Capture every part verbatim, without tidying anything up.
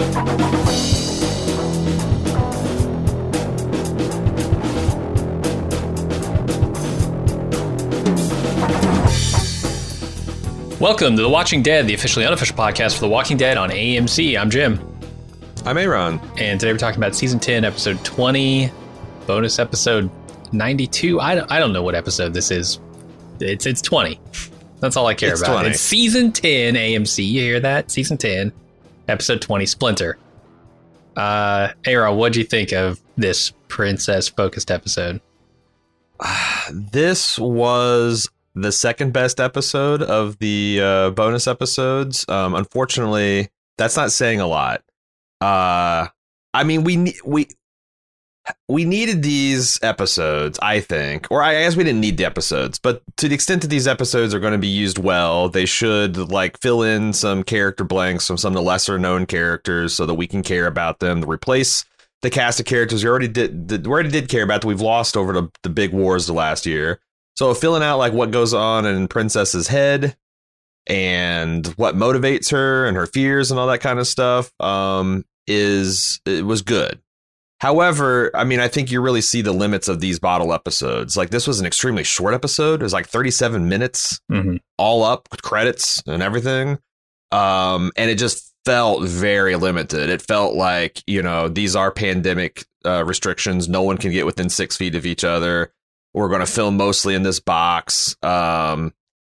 Welcome to The Watching Dead, the officially unofficial podcast for The Walking Dead on A M C. I'm Jim. I'm Aaron. And today we're talking about Season ten, Episode twenty, bonus episode ninety-two. I don't, I don't know what episode this is. It's it's twenty. That's all I care it's about. twenty. It's Season ten, A M C. You hear that? Season ten, Episode twenty, Splinter. Uh, Aaron, what'd you think of this princess-focused episode? This was the second best episode of the uh, bonus episodes. Um, unfortunately, that's not saying a lot. Uh, I mean, we we we needed these episodes, I think, or I guess we didn't need the episodes, but to the extent that these episodes are going to be used well, they should like fill in some character blanks from some of the lesser known characters so that we can care about them. To replace the cast of characters we already did, that we already did care about that we've lost over the, the big wars the last year. So filling out like what goes on in Princess's head and what motivates her and her fears and all that kind of stuff um, is it was good. However, I mean, I think you really see the limits of these bottle episodes. Like this was an extremely short episode. It was like thirty-seven minutes mm-hmm. all up with credits and everything. Um, and it just felt very limited. It felt like, you know, these are pandemic uh, restrictions. No one can get within six feet of each other. We're going to film mostly in this box. Um,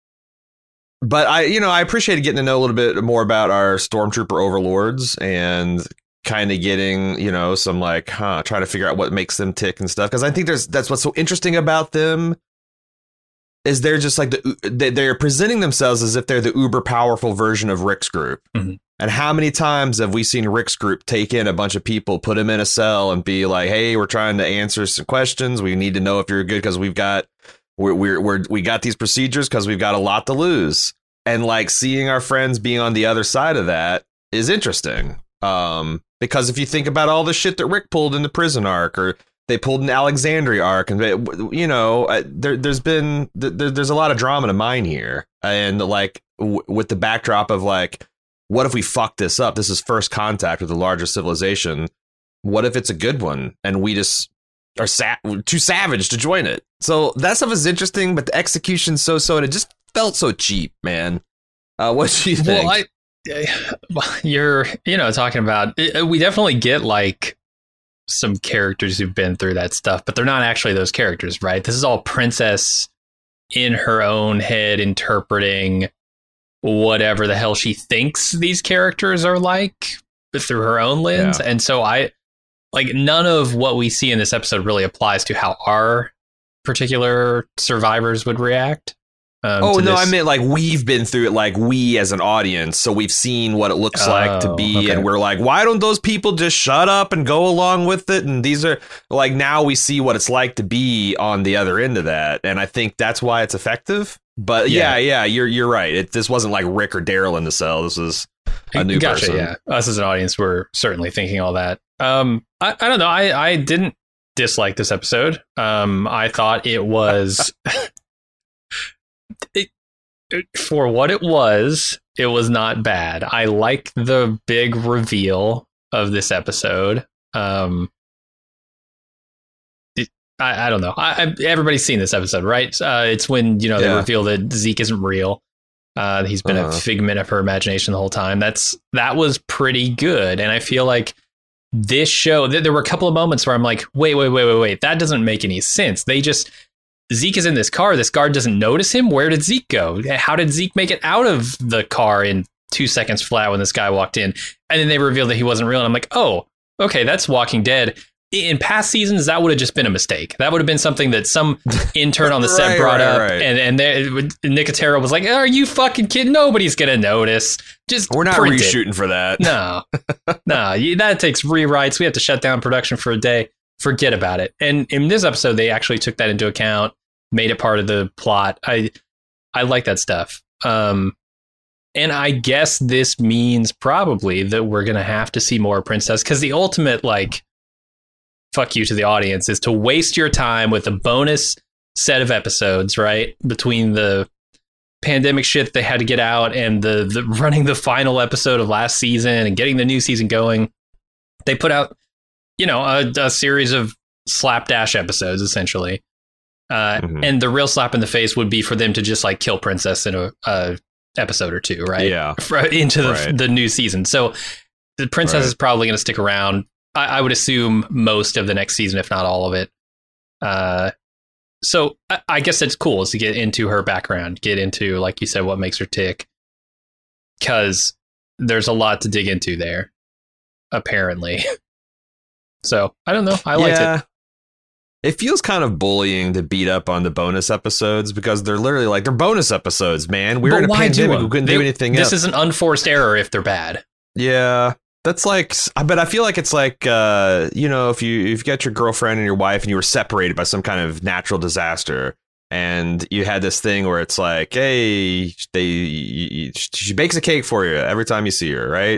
but I, you know, I appreciated getting to know a little bit more about our stormtrooper overlords and kind of getting, you know, some like, huh, trying to figure out what makes them tick and stuff. Because I think there's that's what's so interesting about them is they're just like the they're presenting themselves as if they're the uber powerful version of Rick's group. Mm-hmm. And how many times have we seen Rick's group take in a bunch of people, put them in a cell and be like, hey, we're trying to answer some questions. We need to know if you're good because we've got we're, we're, we're we got these procedures because we've got a lot to lose. And like seeing our friends being on the other side of that is interesting. Um, because if you think about all the shit that Rick pulled in the prison arc or they pulled an Alexandria arc and, they, you know, there, there's been there, there's a lot of drama to mine here. And like w- with the backdrop of like, what if we fuck this up? This is first contact with the larger civilization. What if it's a good one and we just are sa- too savage to join it? So that stuff is interesting, but the execution's so-so and it just felt so cheap, man. Uh, what do you think? Well, I, you're, you know, talking about, we definitely get like some characters who've been through that stuff, but they're not actually those characters, right? This is all Princess in her own head interpreting whatever the hell she thinks these characters are like through her own lens. Yeah. And so I like none of what we see in this episode really applies to how our particular survivors would react. Um, oh, no, this. I meant like we've been through it, like we as an audience. So we've seen what it looks oh, like to be. Okay. And we're like, why don't those people just shut up and go along with it? And these are like now we see what it's like to be on the other end of that. And I think that's why it's effective. But yeah, yeah, yeah you're you're right. It, this wasn't like Rick or Daryl in the cell. This was a new gotcha, person. Yeah, us as an audience were certainly thinking all that. Um, I, I don't know. I, I didn't dislike this episode. Um, I thought it was it, it, for what it was. It was not bad. I like the big reveal of this episode. Um. I, I don't know. I, I, everybody's seen this episode, right? Uh, it's when, you know, they yeah. reveal that Zeke isn't real. Uh, he's been uh-huh. a figment of her imagination the whole time. That's that was pretty good. And I feel like this show, th- there were a couple of moments where I'm like, wait, wait, wait, wait, wait. That doesn't make any sense. They just, Zeke is in this car. This guard doesn't notice him. Where did Zeke go? How did Zeke make it out of the car in two seconds flat when this guy walked in? And then they revealed that he wasn't real. And I'm like, oh, okay, that's Walking Dead. In past seasons, that would have just been a mistake. That would have been something that some intern on the set right, brought right, up. Right. And, and they, Nicotero was like, are you fucking kidding? Nobody's going to notice. Just We're not print reshooting it. for that. No, no, you, that takes rewrites. We have to shut down production for a day. Forget about it. And in this episode, they actually took that into account, made it part of the plot. I, I like that stuff. Um, and I guess this means probably that we're going to have to see more Princess, because the ultimate, like, fuck you to the audience is to waste your time with a bonus set of episodes, right? Between the pandemic shit they had to get out, and the, the running the final episode of last season and getting the new season going, they put out, you know, a, a series of slapdash episodes, essentially. Uh, mm-hmm. And the real slap in the face would be for them to just like kill Princess in a, a episode or two, right? Yeah. For, into the, right. the new season. So the Princess right. is probably going to stick around. I, I would assume most of the next season, if not all of it. Uh, so I, I guess it's cool is to get into her background, get into, like you said, what makes her tick. Because there's a lot to dig into there, apparently. So I don't know. I liked yeah. it. It feels kind of bullying to beat up on the bonus episodes because they're literally like, they're bonus episodes, man. We're but in a pandemic. We couldn't they, do anything this else. This is an unforced error if they're bad. Yeah. That's like, but I feel like it's like, uh, you know, if you if you got your girlfriend and your wife and you were separated by some kind of natural disaster and you had this thing where it's like, hey, they she bakes a cake for you every time you see her, right?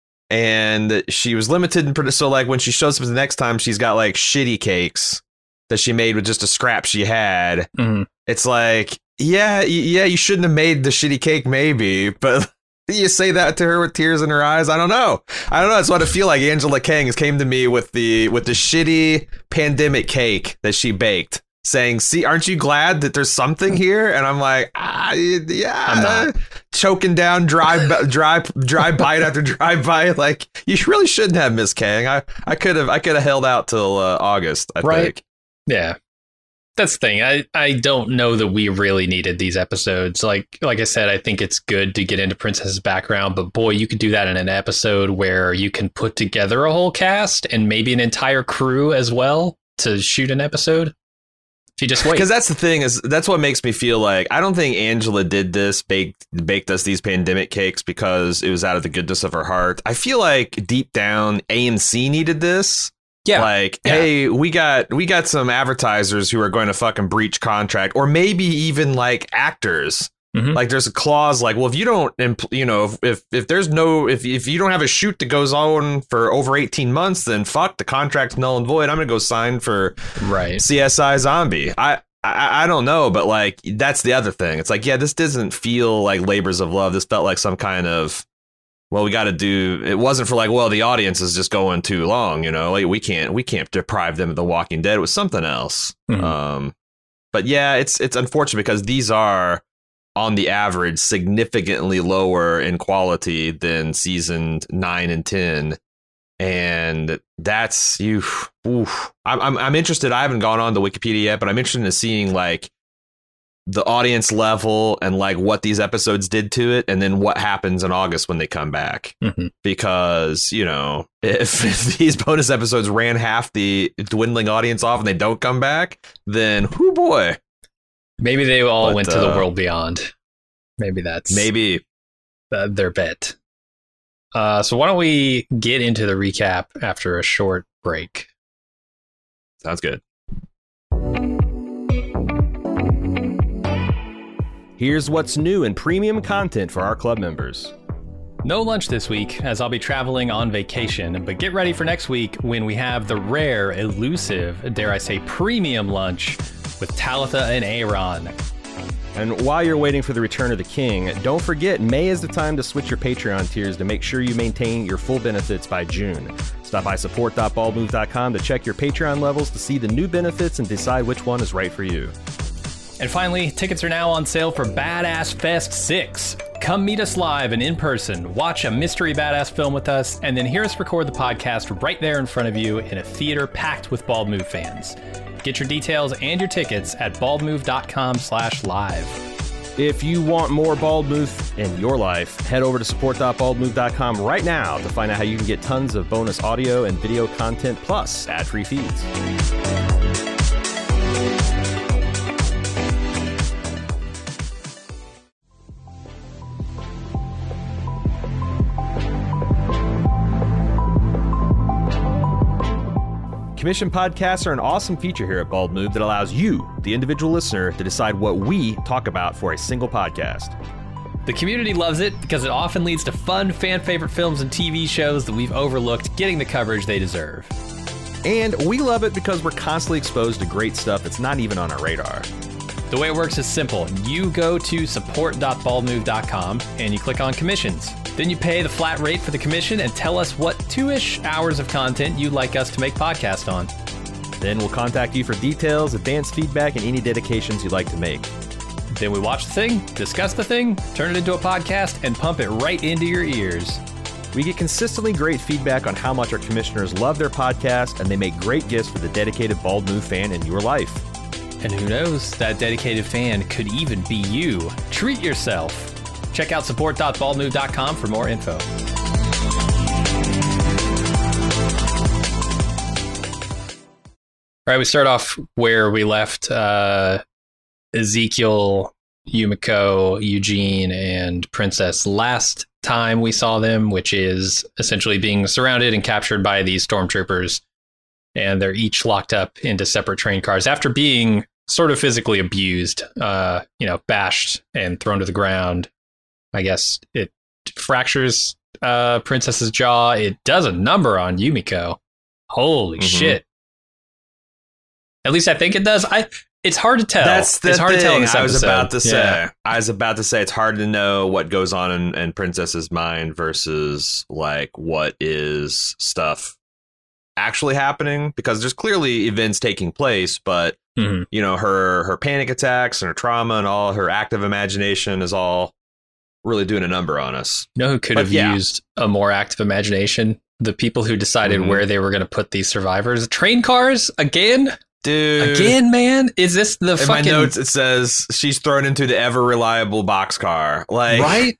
And she was limited. In, so like when she shows up the next time, she's got like shitty cakes that she made with just a scrap she had. Mm-hmm. It's like, yeah, yeah, you shouldn't have made the shitty cake, maybe, but. You say that to her with tears in her eyes? I don't know. I don't know. That's what I feel like. Angela Kang has came to me with the with the shitty pandemic cake that she baked, saying, "See, aren't you glad that there's something here?" And I'm like, ah, yeah, I'm not. Choking down dry, dry, dry bite after dry bite. Like you really shouldn't have, Miss Kang. I I could have I could have held out till uh, August. I right. think. Yeah. That's the thing. I, I don't know that we really needed these episodes. Like like I said, I think it's good to get into Princess's background, but boy, you could do that in an episode where you can put together a whole cast and maybe an entire crew as well to shoot an episode. If you just wait. Because that's the thing is that's what makes me feel like I don't think Angela did this, baked baked us these pandemic cakes because it was out of the goodness of her heart. I feel like deep down A M C needed this. Yeah. Like, yeah. hey, we got we got some advertisers who are going to fucking breach contract, or maybe even like actors. Mm-hmm. Like there's a clause like, well, if you don't, impl- you know, if, if if there's no if if you don't have a shoot that goes on for over eighteen months, then fuck, the contract's null and void. I'm going to go sign for right. C S I Zombie. I, I I don't know. But like, that's the other thing. It's like, yeah, this doesn't feel like labors of love. This felt like some kind of. Well, we got to do. It wasn't for like, well, the audience is just going too long, you know. Like we can't, we can't deprive them of The Walking Dead. It was something else. Mm-hmm. Um, but yeah, it's it's unfortunate because these are, on the average, significantly lower in quality than season nine and ten, and that's you. Oof. I'm I'm I'm interested. I haven't gone on to Wikipedia yet, but I'm interested in seeing like. The audience level and like what these episodes did to it and then what happens in August when they come back. Mm-hmm. Because, you know, if, if these bonus episodes ran half the dwindling audience off and they don't come back, then whoo boy. Maybe they all but, went to uh, the world beyond. Maybe that's maybe uh, their bet. Uh, so why don't we get into the recap after a short break? Sounds good. Here's what's new in premium content for our club members. No lunch this week, as I'll be traveling on vacation, but get ready for next week when we have the rare, elusive, dare I say, premium lunch with Talitha and Aaron. And while you're waiting for the return of the king, don't forget May is the time to switch your Patreon tiers to make sure you maintain your full benefits by June. Stop by support dot bald move dot com to check your Patreon levels to see the new benefits and decide which one is right for you. And finally, tickets are now on sale for Badass Fest six. Come meet us live and in person, watch a mystery badass film with us, and then hear us record the podcast right there in front of you in a theater packed with Bald Move fans. Get your details and your tickets at bald move dot com slash live. If you want more Bald Move in your life, head over to support dot bald move dot com right now to find out how you can get tons of bonus audio and video content plus ad-free feeds. Commission podcasts are an awesome feature here at Bald Move that allows you, the individual listener, to decide what we talk about for a single podcast. The community loves it because it often leads to fun, fan-favorite films and T V shows that we've overlooked getting the coverage they deserve. And we love it because we're constantly exposed to great stuff that's not even on our radar. The way it works is simple. You go to support dot bald move dot com and you click on commissions. Then you pay the flat rate for the commission and tell us what two-ish hours of content you'd like us to make podcast on. Then we'll contact you for details, advanced feedback, and any dedications you'd like to make. Then we watch the thing, discuss the thing, turn it into a podcast, and pump it right into your ears. We get consistently great feedback on how much our commissioners love their podcast, and they make great gifts for the dedicated Bald Move fan in your life. And who knows, that dedicated fan could even be you. Treat yourself. Check out support dot bald move dot com for more info. All right, we start off where we left uh, Ezekiel, Yumiko, Eugene, and Princess last time we saw them, which is essentially being surrounded and captured by these stormtroopers. And they're each locked up into separate train cars after being sort of physically abused, uh, you know, bashed and thrown to the ground. I guess it fractures uh, Princess's jaw. It does a number on Yumiko. Holy mm-hmm. shit. At least I think it does. I. It's hard to tell. That's the it's hard thing to tell in this I was episode. about to say. Yeah. I was about to say it's hard to know what goes on in, in Princess's mind versus like what is stuff actually happening, because there's clearly events taking place, but mm-hmm. you know, her her panic attacks and her trauma and all her active imagination is all really doing a number on us. You know who could but have yeah. used a more active imagination? The people who decided mm-hmm. where they were going to put these survivors. Train cars again? Dude. Again, man? Is this the in fucking... my notes, it says she's thrown into the ever-reliable boxcar. Like, right?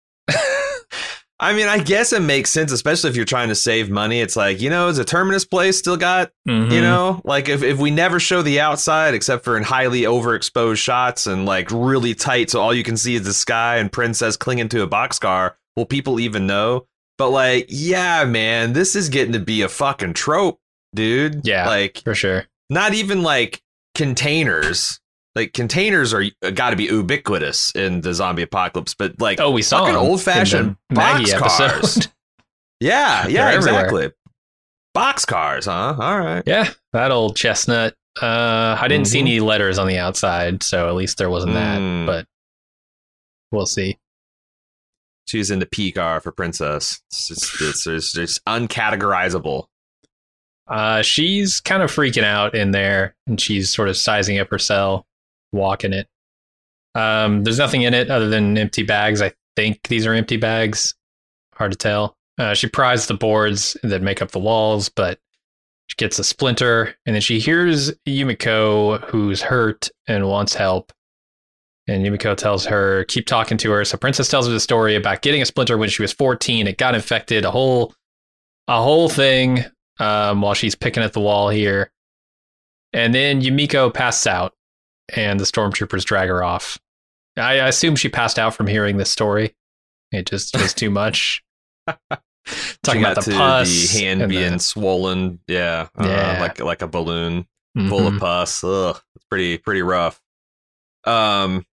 I mean, I guess it makes sense, especially if you're trying to save money. It's like, you know, is a Terminus place still got, mm-hmm. you know, like if, if we never show the outside except for in highly overexposed shots and like really tight, so all you can see is the sky and Princess clinging to a boxcar, will people even know? But like, yeah, man, this is getting to be a fucking trope, dude. Yeah, like for sure. Not even like containers. Like containers are got to be ubiquitous in the zombie apocalypse, but like oh, we saw fucking old fashioned box cars. yeah, yeah, exactly. Box cars, huh? All right. Yeah, that old chestnut. Uh, I didn't mm-hmm. see any letters on the outside, so at least there wasn't that. Mm. But we'll see. She's into P car for Princess. It's just, it's, it's just uncategorizable. Uh, she's kind of freaking out in there, and she's sort of sizing up her cell, walking it. Um, there's nothing in it other than empty bags. I think these are empty bags. Hard to tell. Uh, she pries the boards that make up the walls, but she gets a splinter, and then she hears Yumiko, who's hurt and wants help. And Yumiko tells her, keep talking to her. So Princess tells her the story about getting a splinter when she was fourteen. It got infected, a whole, a whole thing. Um, while she's picking at the wall here. And then Yumiko passes out and the stormtroopers drag her off. I, I assume she passed out from hearing this story. It just was too much. Talking about the pus. The hand being the... swollen. Yeah. yeah. Uh, like like a balloon mm-hmm. full of pus. Ugh. It's pretty, pretty rough. Um.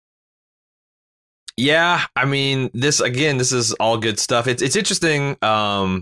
Yeah. I mean, this, again, this is all good stuff. It's, it's interesting. Um.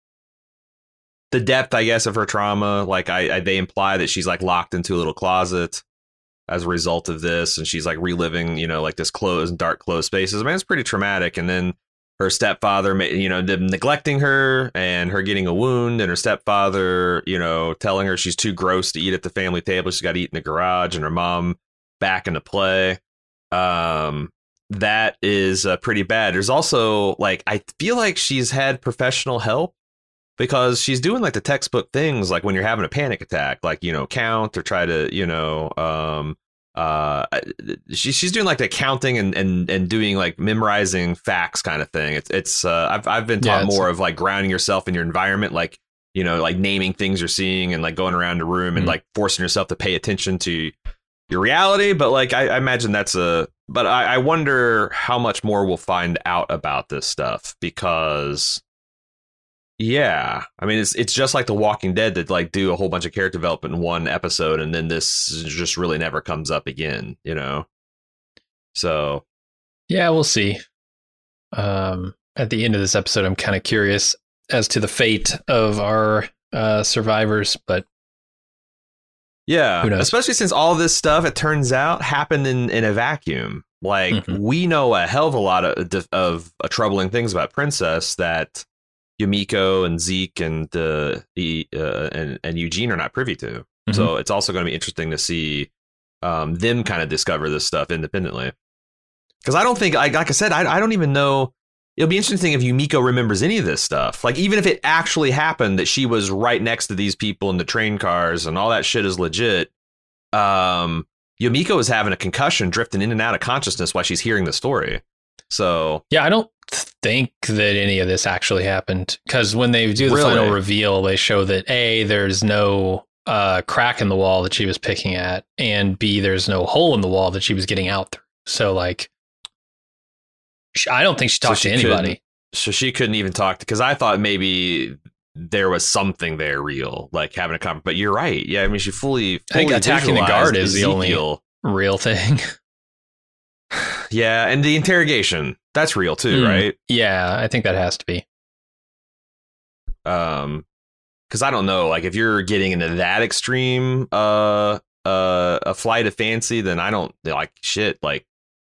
The depth, I guess, of her trauma, like I, I, they imply that she's like locked into a little closet as a result of this, and she's like reliving, you know, like this closed, dark, closed spaces. I mean, it's pretty traumatic. And then her stepfather, you know, neglecting her and her getting a wound, and her stepfather, you know, telling her she's too gross to eat at the family table. She's got to eat in the garage, and her mom back into play. Um, that is uh, pretty bad. There's also like, I feel like she's had professional help, because she's doing like the textbook things, like when you're having a panic attack, like, you know, count or try to, you know, um, uh, she, she's doing like the counting and, and, and doing like memorizing facts kind of thing. It's, it's, uh, I've, I've been taught yeah, more of like grounding yourself in your environment, like, you know, like naming things you're seeing and like going around the room mm-hmm. and like forcing yourself to pay attention to your reality. But like, I, I imagine that's a, but I, I wonder how much more we'll find out about this stuff, because yeah, I mean, it's it's just like The Walking Dead that like do a whole bunch of character development in one episode, and then this just really never comes up again, you know? So, yeah, we'll see. Um, at the end of this episode, I'm kind of curious as to the fate of our uh, survivors, but Yeah, especially since all this stuff, it turns out, happened in, in a vacuum. Like, mm-hmm. we know a hell of a lot of, of uh, troubling things about Princess that Yumiko and Zeke and, uh, uh, and and Eugene are not privy to. Mm-hmm. So it's also going to be interesting to see um, them kind of discover this stuff independently. Because I don't think, like, like I said, I, I don't even know. It'll be interesting if Yumiko remembers any of this stuff. Like, even if it actually happened that she was right next to these people in the train cars and all that shit is legit. Um, Yumiko is having a concussion, drifting in and out of consciousness while she's hearing the story. So, yeah, I don't think that any of this actually happened, because when they do the really? final reveal, they show that A, there's no uh, crack in the wall that she was picking at, and B, there's no hole in the wall that she was getting out through. So, like, I don't think she talked so she to anybody. So she couldn't even talk, because I thought maybe there was something there real, like having a conversation. But you're right. Yeah, I mean, she fully, fully I think attacking the guard is Ezekiel. The only real thing. Yeah, and the interrogation, that's real too, mm. right? Yeah, I think that has to be. Um, because I don't know, like, if you're getting into that extreme, uh, uh, a flight of fancy, then I don't like shit. Like,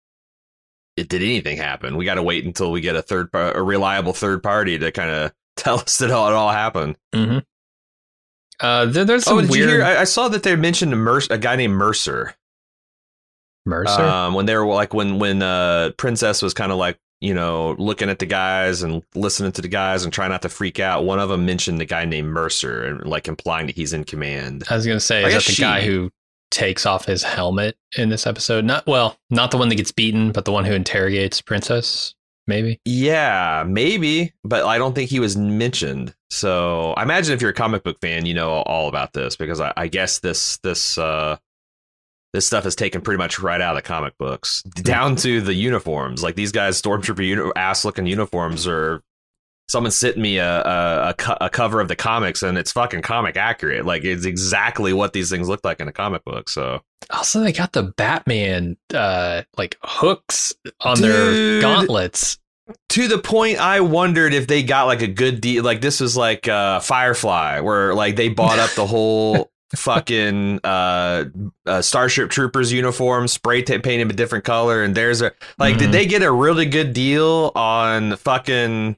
it did anything happen? We got to wait until we get a third, a reliable third party to kind of tell us that all it all happened. Mm-hmm. Uh, there, there's some oh, did weird. You hear? I, I saw that they mentioned a, Mer- a guy named Mercer. Mercer. Um, when they were like when when uh, Princess was kind of like, you know, looking at the guys and listening to the guys and trying not to freak out. One of them mentioned the guy named Mercer and like implying that he's in command. I was gonna say, is that the she... guy who takes off his helmet in this episode? Not well, not the one that gets beaten, but the one who interrogates Princess. Maybe. Yeah, maybe, but I don't think he was mentioned. So I imagine if you're a comic book fan, you know all about this, because I, I guess this this uh, this stuff is taken pretty much right out of the comic books, down to the uniforms. Like, these guys, stormtrooper uni- ass looking uniforms, or someone sent me a a, a, co- a cover of the comics, and it's fucking comic accurate. Like, it's exactly what these things look like in a comic book. So also, they got the Batman uh, like hooks on Dude. their gauntlets. To the point, I wondered if they got like a good deal. Like, this was like uh, Firefly, where like they bought up the whole fucking uh, uh, Starship Troopers uniform, spray t- painted a different color, and there's a like, mm-hmm. did they get a really good deal on fucking,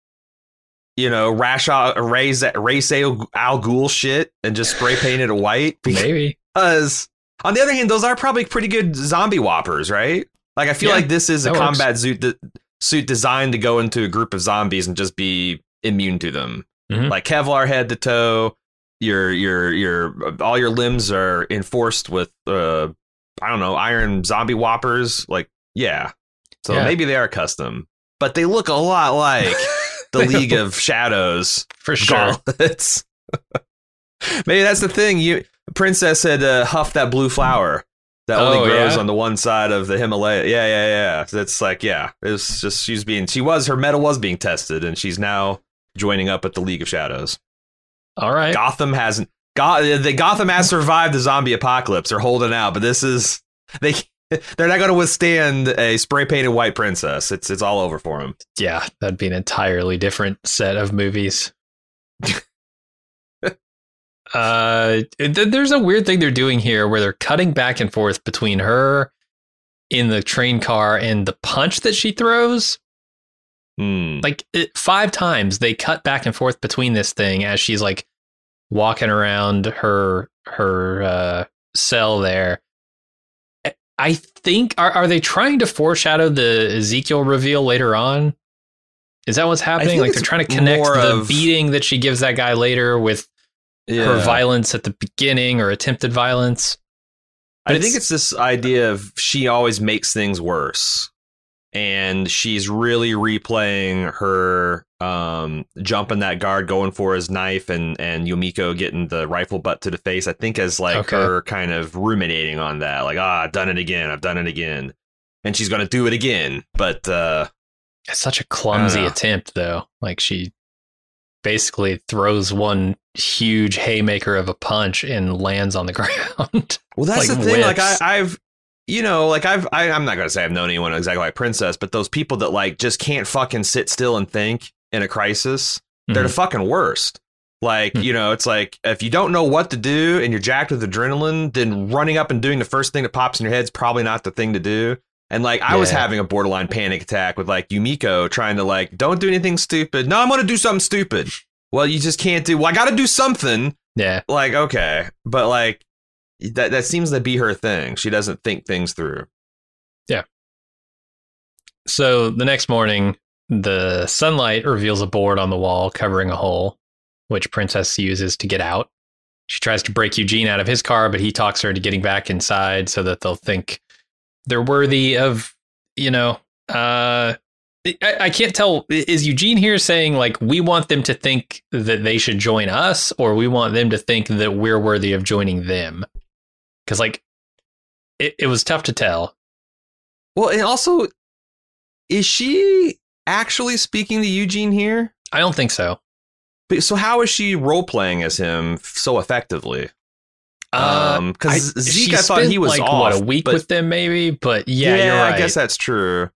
you know, Ra's Ra's Ra's al Ghul shit and just spray painted it white? Maybe. Because on the other hand, those are probably pretty good zombie whoppers, right? Like, I feel yeah, like this is a combat suit that. suit designed to go into a group of zombies and just be immune to them. Mm-hmm. Like Kevlar head to toe, your your your all your limbs are enforced with uh I don't know, iron zombie whoppers. Like, yeah. So yeah. maybe they are custom, but they look a lot like the League of Shadows for sure. Maybe that's the thing. You Princess had uh, huffed that blue flower. That only oh, grows yeah? on the one side of the Himalaya. Yeah, yeah, yeah. It's like, yeah, it's just she's being, she was, her metal was being tested, and she's now joining up at the League of Shadows. All right. Gotham hasn't, Goth, the Gotham has survived the zombie apocalypse. They're holding out, but this is, they, they're not going to withstand a spray painted white princess. It's, it's all over for them. Yeah, that'd be an entirely different set of movies. Uh, th- there's a weird thing they're doing here where they're cutting back and forth between her in the train car and the punch that she throws. Mm. Like it, five times they cut back and forth between this thing as she's like walking around her her uh, cell there. I think are are they trying to foreshadow the Ezekiel reveal later on? Is that what's happening? Like they're trying to connect the of... beating that she gives that guy later with Yeah. her violence at the beginning or attempted violence. But I think it's this idea of she always makes things worse. And she's really replaying her um, jumping that guard, going for his knife, and, and Yumiko getting the rifle butt to the face. I think as like okay. her kind of ruminating on that. Like, ah, I've done it again. I've done it again. And she's going to do it again. But uh, it's such a clumsy attempt, though. Like she basically throws one huge haymaker of a punch and lands on the ground. Well, that's like the thing. whips. Like I, I've, you know, like I've, I, I'm not going to say I've known anyone exactly like Princess, but those people that like just can't fucking sit still and think in a crisis, mm-hmm. they're the fucking worst. Like, you know, it's like if you don't know what to do and you're jacked with adrenaline, then running up and doing the first thing that pops in your head is probably not the thing to do. And like I yeah. was having a borderline panic attack with like Yumiko trying to like, don't do anything stupid. No, I'm going to do something stupid. Well, you just can't do. Well, I got to do something. Yeah. Like, OK, but like that, that seems to be her thing. She doesn't think things through. Yeah. So the next morning, the sunlight reveals a board on the wall covering a hole, which Princess uses to get out. She tries to break Eugene out of his car, but he talks her into getting back inside so that they'll think they're worthy of, you know, uh, I, I can't tell. Is Eugene here saying, like, we want them to think that they should join us, or we want them to think that we're worthy of joining them? Because, like, it, it was tough to tell. Well, and also, is she actually speaking to Eugene here? I don't think so. But so how is she role playing as him so effectively? Um, because uh, Zeke, I thought he was like off, what a week but, with them, maybe. But yeah, yeah, you're right. I guess that's true.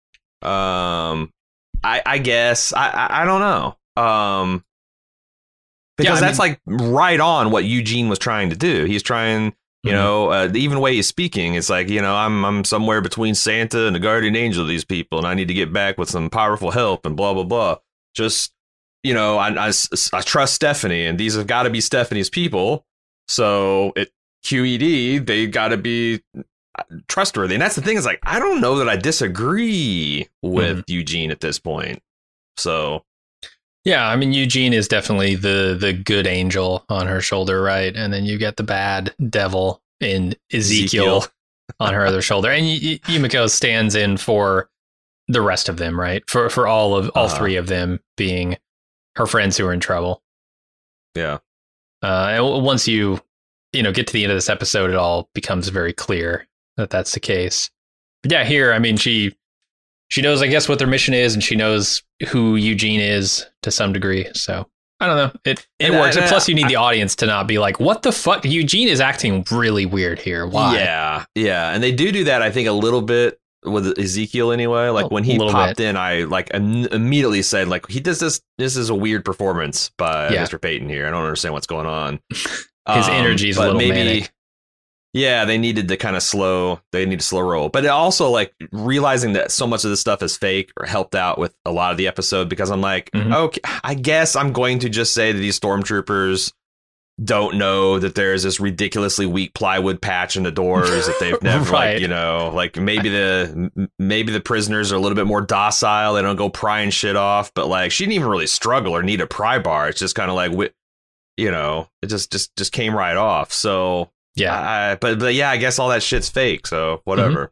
Um, I I guess I I, I don't know. Um, because yeah, that's mean, like right on what Eugene was trying to do. He's trying. You mm-hmm. know, uh, even the way he's speaking, it's like, you know, I'm I'm somewhere between Santa and the guardian angel of these people, and I need to get back with some powerful help and blah, blah, blah. Just, you know, I, I, I trust Stephanie, and these have got to be Stephanie's people. So it Q E D, they got to be trustworthy. And that's the thing is like, I don't know that I disagree with mm-hmm. Eugene at this point. So. Yeah, I mean, Eugene is definitely the the good angel on her shoulder, right? And then you get the bad devil in Ezekiel, Ezekiel. on her other shoulder. And y- y- Yumiko stands in for the rest of them, right? For for all of all uh-huh. three of them being her friends who are in trouble. Yeah. Uh, and once you, you know, get to the end of this episode, it all becomes very clear that that's the case. But yeah, here, I mean, she... She knows, I guess, what their mission is, and she knows who Eugene is to some degree. So, I don't know. It it and works. I, and plus, you need I, the audience to not be like, what the fuck? Eugene is acting really weird here. Why? Yeah, yeah. And they do do that, I think, a little bit with Ezekiel anyway. Like, when he popped bit. in, I, like, im- immediately said, like, he does this. This is a weird performance by yeah. Mister Payton here. I don't understand what's going on. His um, energy is a little maybe, manic. Yeah, they needed to kind of slow, they need to slow roll. But it also like realizing that so much of this stuff is fake or helped out with a lot of the episode because I'm like, mm-hmm. okay, I guess I'm going to just say that these stormtroopers don't know that there's this ridiculously weak plywood patch in the doors that they've never, right. like, you know, like maybe the maybe the prisoners are a little bit more docile. They don't go prying shit off. But like she didn't even really struggle or need a pry bar. It's just kind of like, you know, it just just just came right off. So. Yeah, uh, but but yeah, I guess all that shit's fake. So whatever.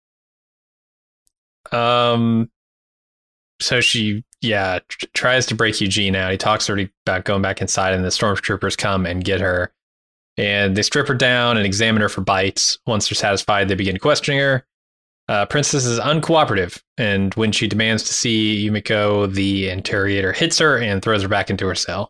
Mm-hmm. Um, so she yeah tr- tries to break Eugene out. He talks to her about going back inside, and the stormtroopers come and get her, and they strip her down and examine her for bites. Once they're satisfied, they begin questioning her. Uh, Princess is uncooperative, and when she demands to see Yumiko, the interrogator hits her and throws her back into her cell.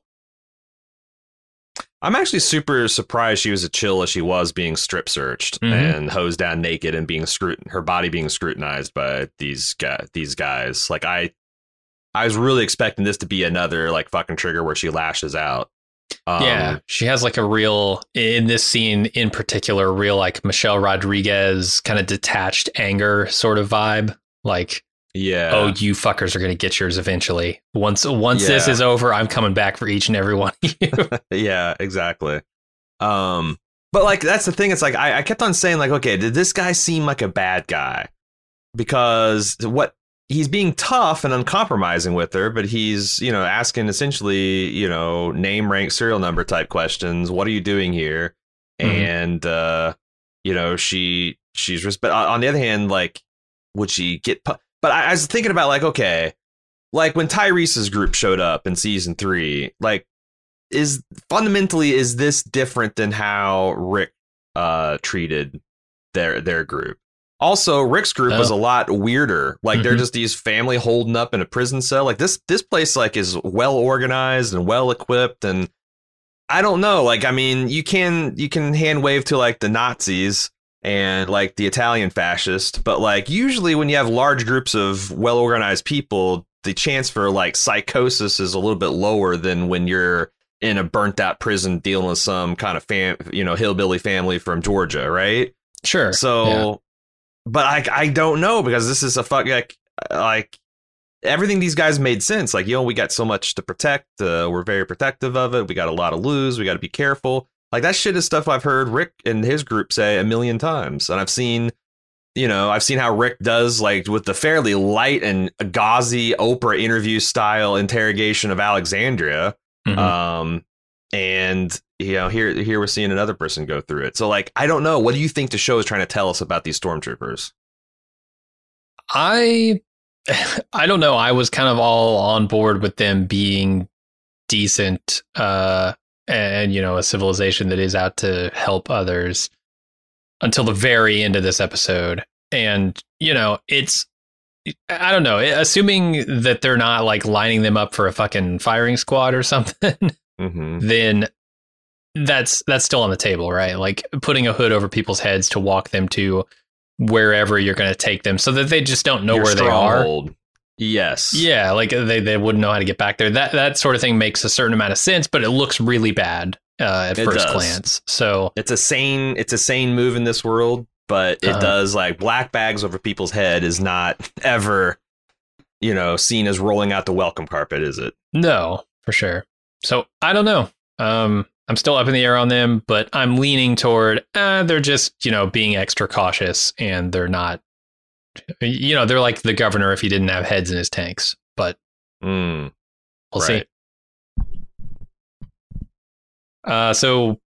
I'm actually super surprised she was as chill as she was being strip searched mm-hmm. and hosed down naked and being scrutin- her body being scrutinized by these guys, these guys. Like I, I was really expecting this to be another like fucking trigger where she lashes out. Um, yeah, she has like a real in this scene in particular, real like Michelle Rodriguez kind of detached anger sort of vibe. Like, yeah, oh, you fuckers are gonna get yours eventually. Once once yeah. this is over, I'm coming back for each and every one of you. Yeah, exactly. Um, but like that's the thing. It's like I, I kept on saying like, okay, did this guy seem like a bad guy? Because what he's being tough and uncompromising with her, but he's, you know, asking essentially, you know, name, rank, serial number type questions. What are you doing here? Mm-hmm. And uh, you know, she she's but on the other hand, like, would she get? Pu- But I, I was thinking about like, okay, like when Tyrese's group showed up in season three, like is fundamentally, is this different than how Rick uh, treated their their group? Also, Rick's group oh. was a lot weirder. Like mm-hmm. they're just these family holding up in a prison cell. Like this this place like is well organized and well equipped. And I don't know, like, I mean, you can you can hand wave to like the Nazis and like the Italian fascist. But like usually when you have large groups of well-organized people, the chance for like psychosis is a little bit lower than when you're in a burnt out prison dealing with some kind of fam, you know, hillbilly family from Georgia, right? Sure. So, yeah. but I I don't know, because this is a fuck like like everything these guys made sense. Like, you know, we got so much to protect. Uh, we're very protective of it. We got a lot to lose. We got to be careful. Like, that shit is stuff I've heard Rick and his group say a million times, and I've seen. You know, I've seen how Rick does, like, with the fairly light and gauzy Oprah interview style interrogation of Alexandria. Mm-hmm. Um, and, you know, here here we're seeing another person go through it. So, like, I don't know. What do you think the show is trying to tell us about these stormtroopers? I I don't know. I was kind of all on board with them being decent uh, and, you know, a civilization that is out to help others. Until the very end of this episode. And, you know, it's, I don't know, assuming that they're not like lining them up for a fucking firing squad or something, mm-hmm. then that's, that's still on the table, right? Like putting a hood over people's heads to walk them to wherever you're going to take them so that they just don't know Your where they are. Yes. Yeah. Like they, they wouldn't know how to get back there. That, that sort of thing makes a certain amount of sense, but it looks really bad. Uh, at it first does. glance, so it's a sane, it's a sane move in this world, but it uh-huh. does like black bags over people's head is not ever, you know, seen as rolling out the welcome carpet, is it? No, for sure. So I don't know. Um, I'm still up in the air on them, but I'm leaning toward uh, they're just, you know, being extra cautious, and they're not, you know, they're like the governor if he didn't have heads in his tanks. But mm, we'll right. see. Uh, so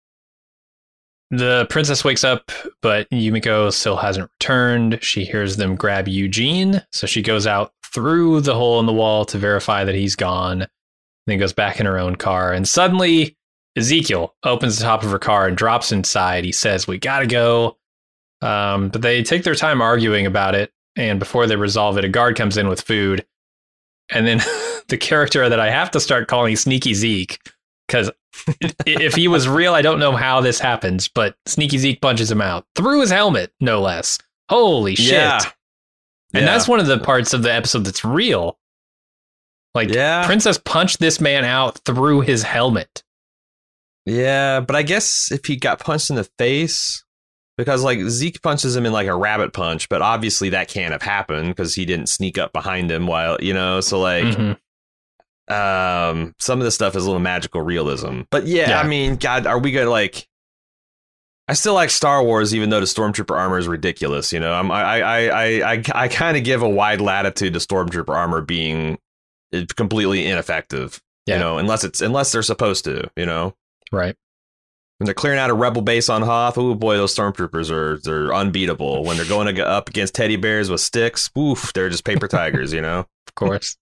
the princess wakes up, but Yumiko still hasn't returned. She hears them grab Eugene, so she goes out through the hole in the wall to verify that he's gone, then goes back in her own car, and suddenly Ezekiel opens the top of her car and drops inside. He says, "We gotta go." Um, but they take their time arguing about it, and before they resolve it, a guard comes in with food, and then the character that I have to start calling Sneaky Zeke, because if he was real, I don't know how this happens, but Sneaky Zeke punches him out through his helmet, no less. Holy shit. Yeah. And yeah. that's one of the parts of the episode that's real. Like, yeah. Princess punched this man out through his helmet. Yeah, but I guess if he got punched in the face, because like Zeke punches him in like a rabbit punch, but obviously that can't have happened because he didn't sneak up behind him while, you know, so like... Mm-hmm. Um, some of this stuff is a little magical realism, but yeah, yeah. I mean, God, are we gonna like? I still like Star Wars, even though the Stormtrooper armor is ridiculous. You know, I'm I I I I I kind of give a wide latitude to Stormtrooper armor being completely ineffective. Yeah. You know, unless it's unless they're supposed to. You know, right? When they're clearing out a rebel base on Hoth, oh boy, those Stormtroopers are they're unbeatable. When they're going to up against teddy bears with sticks, oof, they're just paper tigers. You know, of course.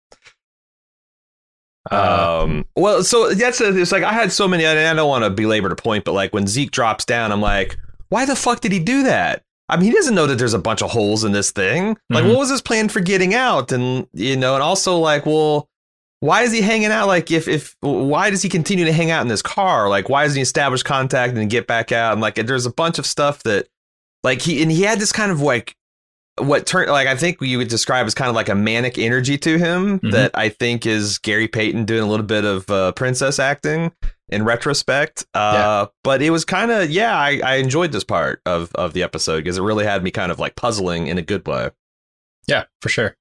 Um, well, so that's a, it's like I had so many, I don't want to belabor the point, but like when Zeke drops down, I'm like, why the fuck did he do that? I mean, he doesn't know that there's a bunch of holes in this thing. Like, mm-hmm. what was his plan for getting out? And, you know, and also like, well, why is he hanging out? Like, if, if, why does he continue to hang out in this car? Like, why doesn't he establish contact and get back out? And like, there's a bunch of stuff that like he, and he had this kind of like, what turned like I think you would describe as kind of like a manic energy to him mm-hmm. that I think is Gary Payton doing a little bit of uh, princess acting in retrospect. Uh, yeah. But it was kind of, yeah, I, I enjoyed this part of, of the episode because it really had me kind of like puzzling in a good way. Yeah, for sure.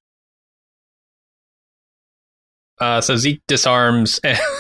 Uh, so Zeke disarms.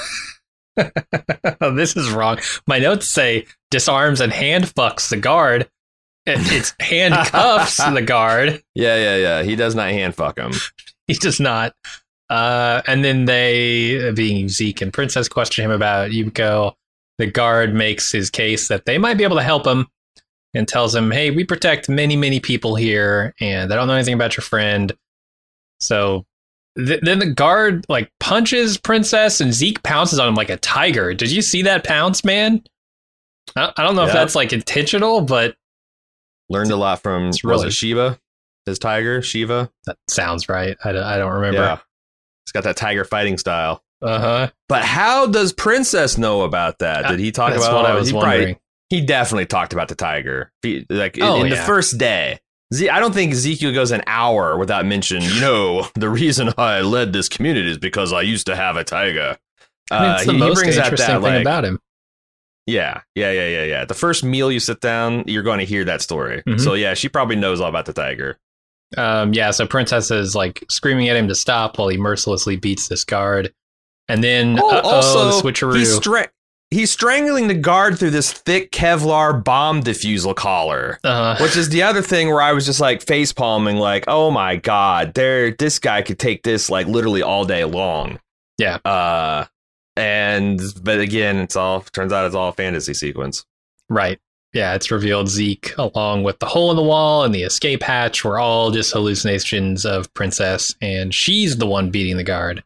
Oh, this is wrong. My notes say disarms and hand fucks the guard. It's handcuffs the guard. Yeah, yeah, yeah. He does not hand fuck him. He does not. Uh, and then they, being Zeke and Princess, question him about Yumiko. The guard makes his case that they might be able to help him and tells him, hey, we protect many, many people here, and I don't know anything about your friend. So th- then the guard like punches Princess, and Zeke pounces on him like a tiger. Did you see that pounce, man? I, I don't know yep. if that's like intentional, but learned a lot from, it's really, was it Shiva? His tiger, Shiva? That sounds right. I, I don't remember. Yeah. He's got that tiger fighting style. Uh-huh. But how does Princess know about that? Did he talk That's about what I was he wondering. Probably, he definitely talked about the tiger. He, like oh, in, in yeah. the first day. Z- I don't think Ezekiel goes an hour without mentioning, you know, the reason I led this community is because I used to have a tiger. I mean, it's uh, the he, most he brings interesting that, that, thing like, about him. Yeah, yeah, yeah, yeah, yeah. The first meal you sit down, you're going to hear that story. Mm-hmm. So yeah, she probably knows all about the tiger. Um, yeah, so Princess is like screaming at him to stop while he mercilessly beats this guard. And then oh, also, the switcheroo. He's, stra- he's strangling the guard through this thick Kevlar bomb diffusal collar, uh, which is the other thing where I was just like face palming, like, oh my God, there, this guy could take this like literally all day long. Yeah. Uh, and but again, it's all turns out it's all a fantasy sequence. Right. Yeah, it's revealed Zeke, along with the hole in the wall and the escape hatch, were all just hallucinations of Princess, and she's the one beating the guard.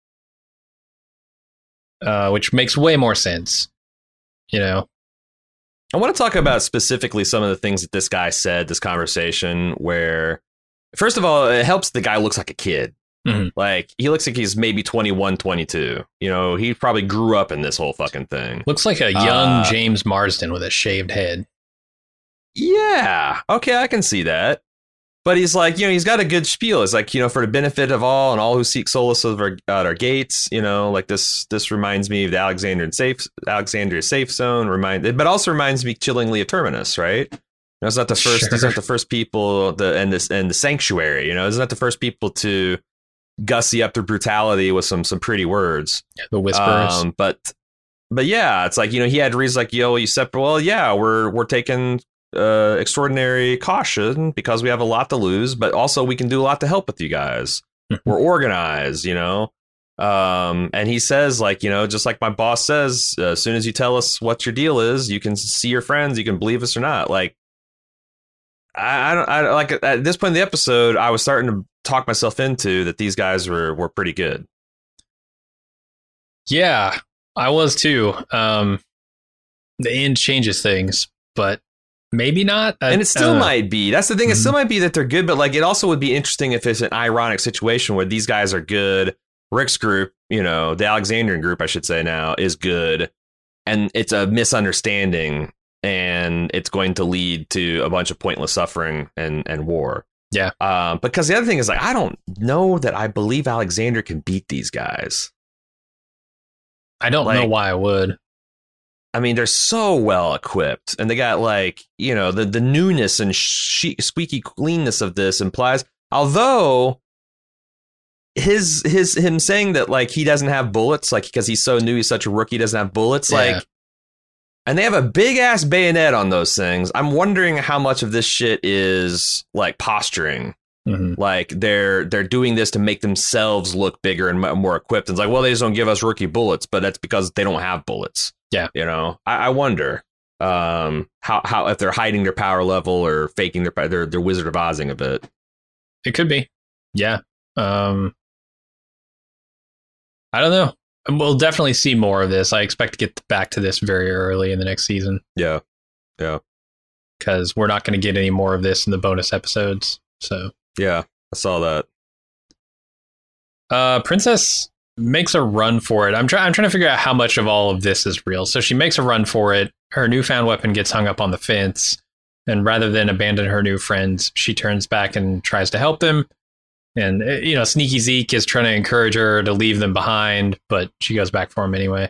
Uh, which makes way more sense, you know. I want to talk about specifically some of the things that this guy said, this conversation, where, first of all, it helps the guy looks like a kid. Mm-hmm. Like, he looks like he's maybe twenty-one, twenty-two. You know, he probably grew up in this whole fucking thing. Looks like a young uh, James Marsden with a shaved head. Yeah. Okay, I can see that. But he's like, you know, he's got a good spiel. It's like, you know, for the benefit of all and all who seek solace at our, at our gates, you know, like this this reminds me of the Alexandrian safe Alexandria safe zone, remind, but also reminds me chillingly of Terminus, right? You know, it's not the first, sure. These aren't the first people, the and this and the sanctuary, you know, it's not the first people to gussy up their brutality with some some pretty words. The whisperers. Um, but but yeah, it's like, you know, he had reasons like, yo, you separate. Well, yeah, we're we're taking uh, extraordinary caution because we have a lot to lose, but also we can do a lot to help with you guys. We're organized, you know. Um, and he says, like, you know, just like my boss says, uh, as soon as you tell us what your deal is, you can see your friends, you can believe us or not. Like, I, I don't I like at this point in the episode, I was starting to talk myself into that these guys were were pretty good. Yeah, I was too. Um, the end changes things, but maybe not. I, and it still uh, might be. That's the thing. Mm-hmm. It still might be that they're good, but like it also would be interesting if it's an ironic situation where these guys are good. Rick's group, you know, the Alexandrian group, I should say now, is good. And it's a misunderstanding and it's going to lead to a bunch of pointless suffering and, and war. Yeah. Um, because the other thing is, like, I don't know that I believe Alexander can beat these guys. I don't like, know why I would. I mean, they're so well equipped and they got like, you know, the, the newness and she- squeaky cleanness of this implies, although his his him saying that like he doesn't have bullets, like because he's so new, he's such a rookie, doesn't have bullets, yeah. like, and they have a big ass bayonet on those things. I'm wondering how much of this shit is like posturing. Mm-hmm. Like they're they're doing this to make themselves look bigger and more equipped. And it's like, well, they just don't give us rookie bullets, but that's because they don't have bullets. Yeah, you know, I, I wonder um, how how if they're hiding their power level or faking their their their Wizard of Ozing a bit. It could be, yeah. Um, I don't know. We'll definitely see more of this. I expect to get back to this very early in the next season. Yeah, yeah. Because we're not going to get any more of this in the bonus episodes. So yeah, I saw that. Uh, Princess makes a run for it. I'm trying. I'm trying to figure out how much of all of this is real. So she makes a run for it. Her newfound weapon gets hung up on the fence, and rather than abandon her new friends, she turns back and tries to help them. And, you know, Sneaky Zeke is trying to encourage her to leave them behind, but she goes back for him anyway.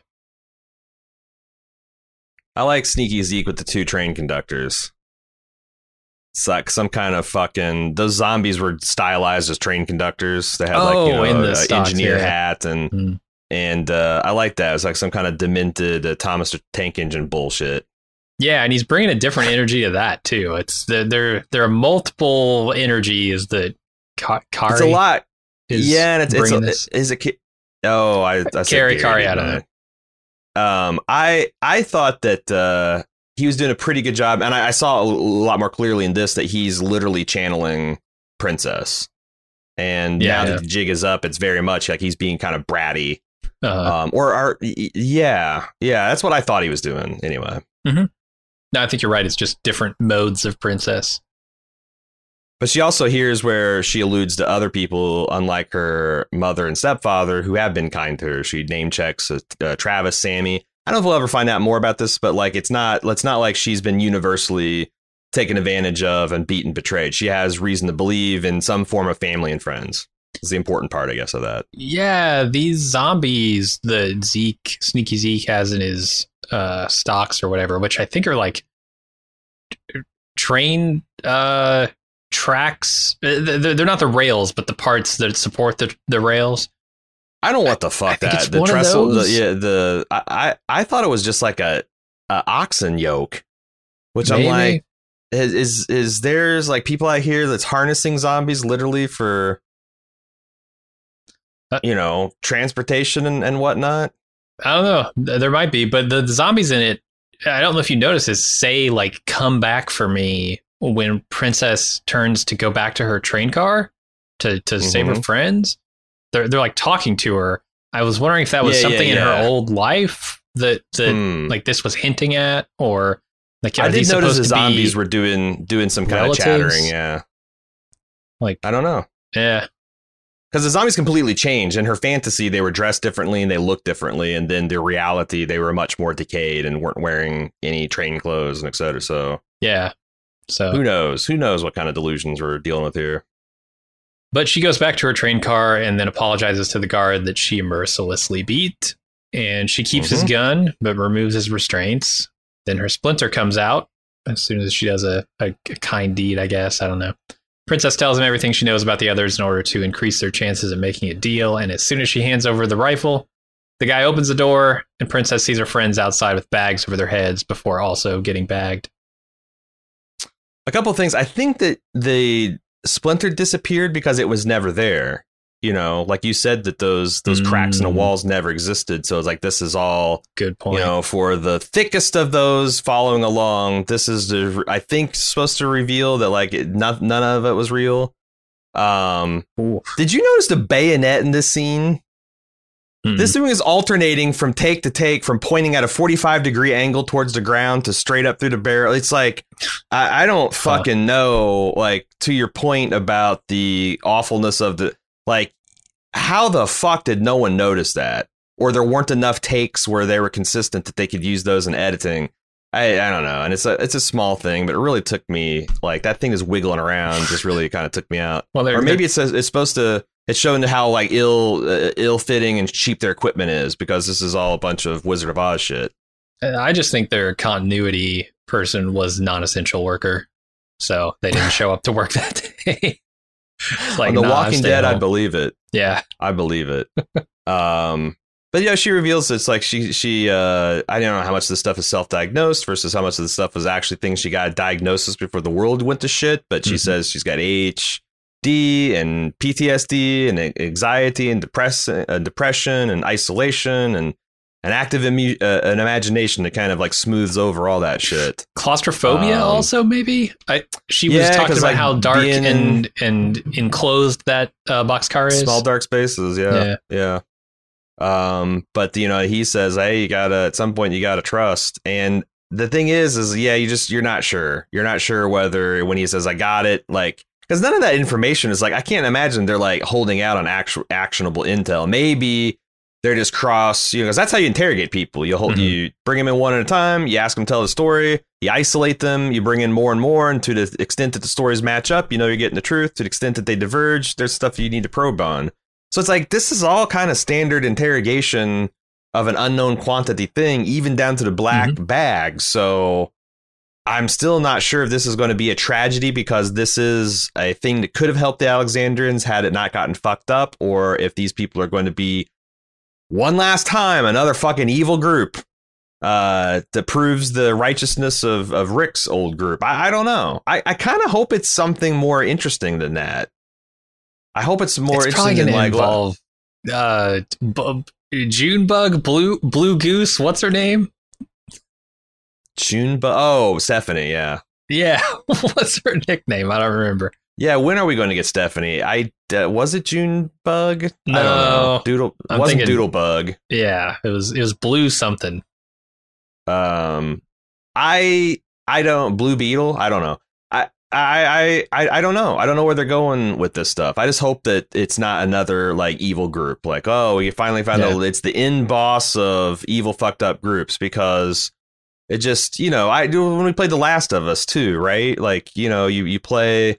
I like Sneaky Zeke with the two train conductors. It's like some kind of fucking... Those zombies were stylized as train conductors. They had, oh, like, you know, in the uh, engineer yeah. hat. And mm. and uh, I like that. It's like some kind of demented uh, Thomas the Tank Engine bullshit. Yeah, and he's bringing a different energy to that, too. It's the, there, there are multiple energies that... Ka- Kari it's a lot. Yeah, and it's, it's a, this. Is a kid. Oh, I, I Kari, Kari, I don't know. Um, I I thought that uh, he was doing a pretty good job, and I, I saw a lot more clearly in this that he's literally channeling Princess. And yeah, now yeah. that the jig is up, it's very much like he's being kind of bratty. Uh-huh. Um, or are yeah, yeah, that's what I thought he was doing. Anyway, mm-hmm. No, I think you're right. It's just different modes of Princess. But she also hears where she alludes to other people, unlike her mother and stepfather, who have been kind to her. She name checks uh, uh, Travis, Sammy. I don't know if we'll ever find out more about this, but like it's not it's not like she's been universally taken advantage of and beaten, betrayed. She has reason to believe in some form of family and friends. Is the important part, I guess, of that. Yeah, these zombies that Zeke, Sneaky Zeke has in his uh, stocks or whatever, which I think are like train uh, tracks. They're, they're not the rails, but the parts that support the, the rails. I don't know what the fuck I, I that the one trestle. of those. The, yeah, the I, I I thought it was just like a, a oxen yoke, which Maybe. I'm like, is, is is there's like people out here that's harnessing zombies literally for, uh, you know, transportation and, and whatnot. I don't know. There might be, but the, the zombies in it, I don't know if you notice this, say like, come back for me when Princess turns to go back to her train car to, to mm-hmm. save her friends. They're, they're like talking to her. I was wondering if that was yeah, something yeah, yeah. in her old life that, that hmm. like this was hinting at, or like, I did notice the zombies were doing, doing some kind relatives? of chattering. Yeah. Like, I don't know. Yeah. Because the zombies completely changed. In her fantasy, they were dressed differently and they looked differently. And then the reality, they were much more decayed and weren't wearing any train clothes and et cetera. So, yeah. So, who knows? Who knows what kind of delusions we're dealing with here? But she goes back to her train car and then apologizes to the guard that she mercilessly beat. And she keeps mm-hmm. his gun, but removes his restraints. Then her splinter comes out as soon as she does a, a, a kind deed, I guess. I don't know. Princess tells him everything she knows about the others in order to increase their chances of making a deal. And as soon as she hands over the rifle, the guy opens the door and Princess sees her friends outside with bags over their heads before also getting bagged. A couple of things. I think that the splinter disappeared because it was never there. You know, like you said, that those those mm. cracks in the walls never existed. So it's like, this is all good point. You know, for the thickest of those following along. This is the, I think, supposed to reveal that like it, not, none of it was real. Um, Ooh. Did you notice the bayonet in this scene? Mm. This thing is alternating from take to take, from pointing at a forty-five degree angle towards the ground to straight up through the barrel. It's like, I, I don't fucking huh. know. Like, to your point about the awfulness of the. Like, how the fuck did no one notice that? Or there weren't enough takes where they were consistent that they could use those in editing. I, I don't know. And it's a it's a small thing, but it really took me, like, that thing is wiggling around, just really kind of took me out. Well, or maybe it's it's supposed to, it's showing how, like, ill uh, ill-fitting and cheap their equipment is, because this is all a bunch of Wizard of Oz shit. I just think their continuity person was non-essential worker, so they didn't show up to work that day. Like, on The nah, Walking Dead, home. I believe it. Yeah, I believe it. um, but yeah, she reveals it's like she she uh, I don't know how much of this stuff is self-diagnosed versus how much of the stuff was actually things she got a diagnosis before the world went to shit. But she mm-hmm. says she's got A D H D and P T S D and anxiety and depress uh, depression and isolation and an active imu- uh, an imagination that kind of like smooths over all that shit. Claustrophobia, um, also maybe. I she was yeah, talking about like how dark in, and and enclosed that uh, boxcar is. Small dark spaces. Yeah, yeah, yeah. Um, but you know, he says, "Hey, you gotta at some point you gotta trust." And the thing is, is yeah, you just you're not sure. You're not sure whether when he says, "I got it," like. Because none of that information is like, I can't imagine they're like holding out on actual actionable intel. Maybe they're just cross, you know, because that's how you interrogate people. You hold, mm-hmm. you bring them in one at a time. You ask them to tell the story. You isolate them. You bring in more and more. And to the extent that the stories match up, you know, you're getting the truth. To the extent that they diverge, there's stuff you need to probe on. So it's like, this is all kind of standard interrogation of an unknown quantity thing, even down to the black mm-hmm. bag. So I'm still not sure if this is going to be a tragedy because this is a thing that could have helped the Alexandrians had it not gotten fucked up, or if these people are going to be one last time another fucking evil group uh, that proves the righteousness of, of Rick's old group. I, I don't know. I, I kind of hope it's something more interesting than that. I hope it's more it's interesting than like involve uh, b- Junebug, Blue Blue Goose. What's her name? June, but oh, Stephanie, yeah, yeah. What's her nickname? I don't remember. Yeah, when are we going to get Stephanie? I uh, was it June Bug? No, I don't know. Doodle I'm wasn't thinking, Doodle Bug. Yeah, it was. It was Blue something. Um, I I don't Blue Beetle. I don't know. I I I I don't know. I don't know where they're going with this stuff. I just hope that it's not another like evil group. Like, oh, we finally found yeah. out it's the in boss of evil fucked up groups, because. It just, you know, I do when we played The Last of Us too, right? Like, you know, you, you play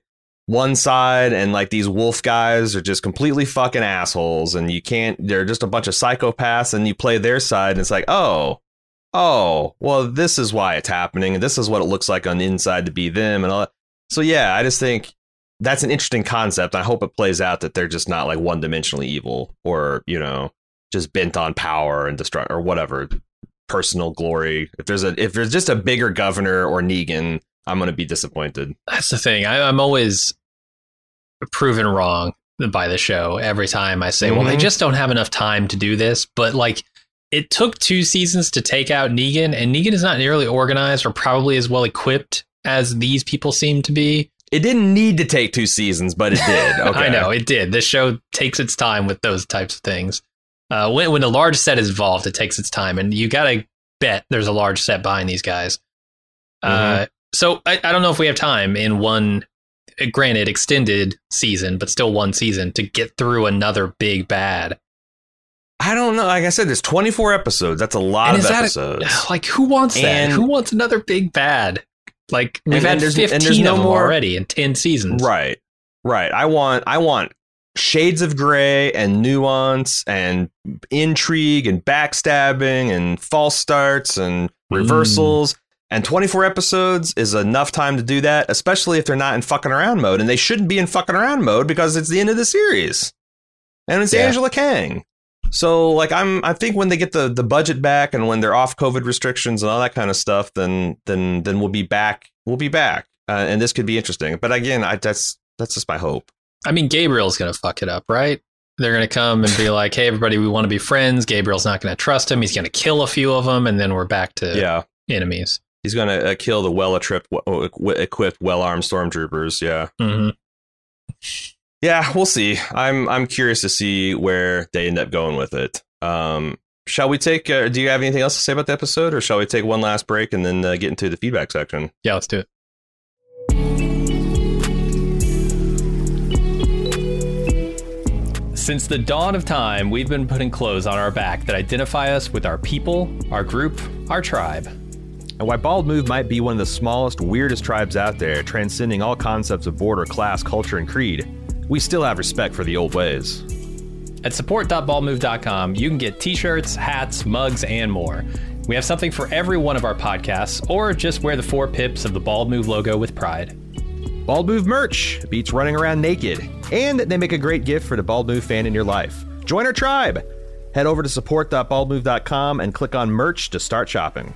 one side, and like these wolf guys are just completely fucking assholes, and you can't, they're just a bunch of psychopaths, and you play their side and it's like, oh, oh, well, this is why it's happening, and this is what it looks like on the inside to be them and all that. So yeah, I just think that's an interesting concept. I hope it plays out that they're just not like one dimensionally evil, or, you know, just bent on power and destruct or whatever, personal glory. If there's a if there's just a bigger governor or Negan, I'm going to be disappointed. That's the thing. I, I'm always proven wrong by the show every time I say, mm-hmm. well, they just don't have enough time to do this. But like, it took two seasons to take out Negan, and Negan is not nearly organized or probably as well equipped as these people seem to be. It didn't need to take two seasons, but it did. Okay. I know, it did. This show takes its time with those types of things. Uh, when, when a large set is involved, it takes its time, and you got to bet there's a large set behind these guys. Mm-hmm. Uh, So I, I don't know if we have time in one, granted, extended season, but still one season to get through another big bad. I don't know. Like I said, there's twenty-four episodes. That's a lot and of episodes. A, like, who wants that? And who wants another big bad? Like, we've and, had and fifteen and there's no of them more already in ten seasons. Right. Right. I want I want shades of gray and nuance and intrigue and backstabbing and false starts and reversals. Mm. And twenty-four episodes is enough time to do that, especially if they're not in fucking around mode. And they shouldn't be in fucking around mode because it's the end of the series. And it's yeah. Angela Kang. So, like, I'm, I think when they get the, the budget back and when they're off COVID restrictions and all that kind of stuff, then then then we'll be back. We'll be back. Uh, and this could be interesting. But again, I, that's that's just my hope. I mean, Gabriel's going to fuck it up, right? They're going to come and be like, hey, everybody, we want to be friends. Gabriel's not going to trust him. He's going to kill a few of them. And then we're back to yeah. enemies. He's going to uh, kill the well-equipped, equipped, well-armed stormtroopers. Yeah. Mm-hmm. Yeah, we'll see. I'm I'm curious to see where they end up going with it. Um, shall we take, uh, do you have anything else to say about the episode, or shall we take one last break and then uh, get into the feedback section? Yeah, let's do it. Since the dawn of time, we've been putting clothes on our back that identify us with our people, our group, our tribe. And while Bald Move might be one of the smallest, weirdest tribes out there, transcending all concepts of border, class, culture, and creed, we still have respect for the old ways. At support dot bald move dot com, you can get t-shirts, hats, mugs, and more. We have something for every one of our podcasts, or just wear the four pips of the Bald Move logo with pride. Bald Move merch beats running around naked, and they make a great gift for the Bald Move fan in your life. Join our tribe! Head over to support dot bald move dot com and click on merch to start shopping.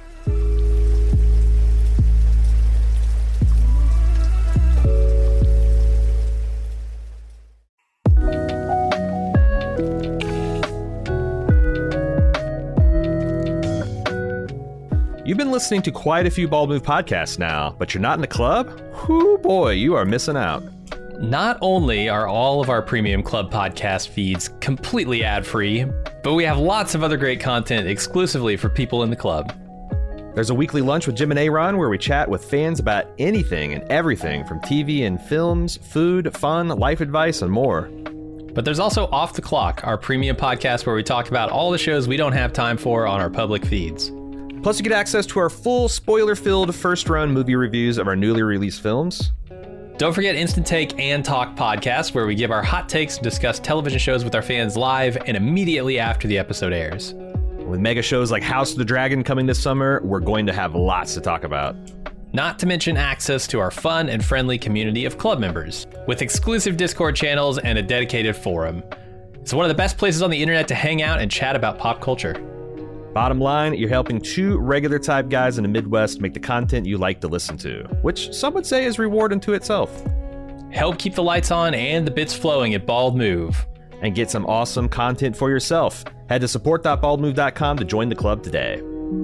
You've been listening to quite a few Bald Move podcasts now, but you're not in the club? Whoo boy, you are missing out. Not only are all of our premium club podcast feeds completely ad-free, but we have lots of other great content exclusively for people in the club. There's a weekly lunch with Jim and Aaron where we chat with fans about anything and everything from T V and films, food, fun, life advice, and more. But there's also Off the Clock, our premium podcast where we talk about all the shows we don't have time for on our public feeds. Plus, you get access to our full, spoiler-filled first-run movie reviews of our newly released films. Don't forget Instant Take and Talk podcasts, where we give our hot takes and discuss television shows with our fans live and immediately after the episode airs. With mega shows like House of the Dragon coming this summer, we're going to have lots to talk about. Not to mention access to our fun and friendly community of club members, with exclusive Discord channels and a dedicated forum. It's one of the best places on the internet to hang out and chat about pop culture. Bottom line, you're helping two regular type guys in the Midwest make the content you like to listen to, which some would say is reward unto itself. Help keep the lights on and the bits flowing at Bald Move. And get some awesome content for yourself. Head to support dot bald move dot com to join the club today.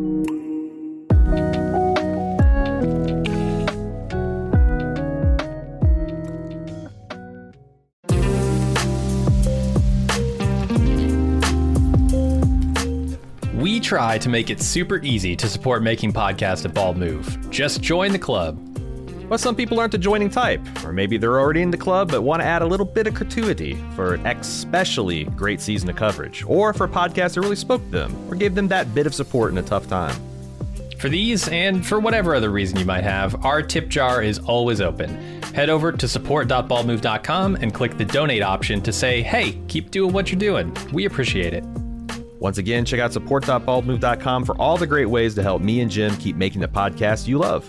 We try to make it super easy to support making podcasts at Bald Move. Just join the club. But some people aren't the joining type, or maybe they're already in the club but want to add a little bit of gratuity for an especially great season of coverage, or for a podcast that really spoke to them, or gave them that bit of support in a tough time. For these, and for whatever other reason you might have, our tip jar is always open. Head over to support dot bald move dot com and click the donate option to say, hey, keep doing what you're doing. We appreciate it. Once again, check out support dot bald move dot com for all the great ways to help me and Jim keep making the podcast you love.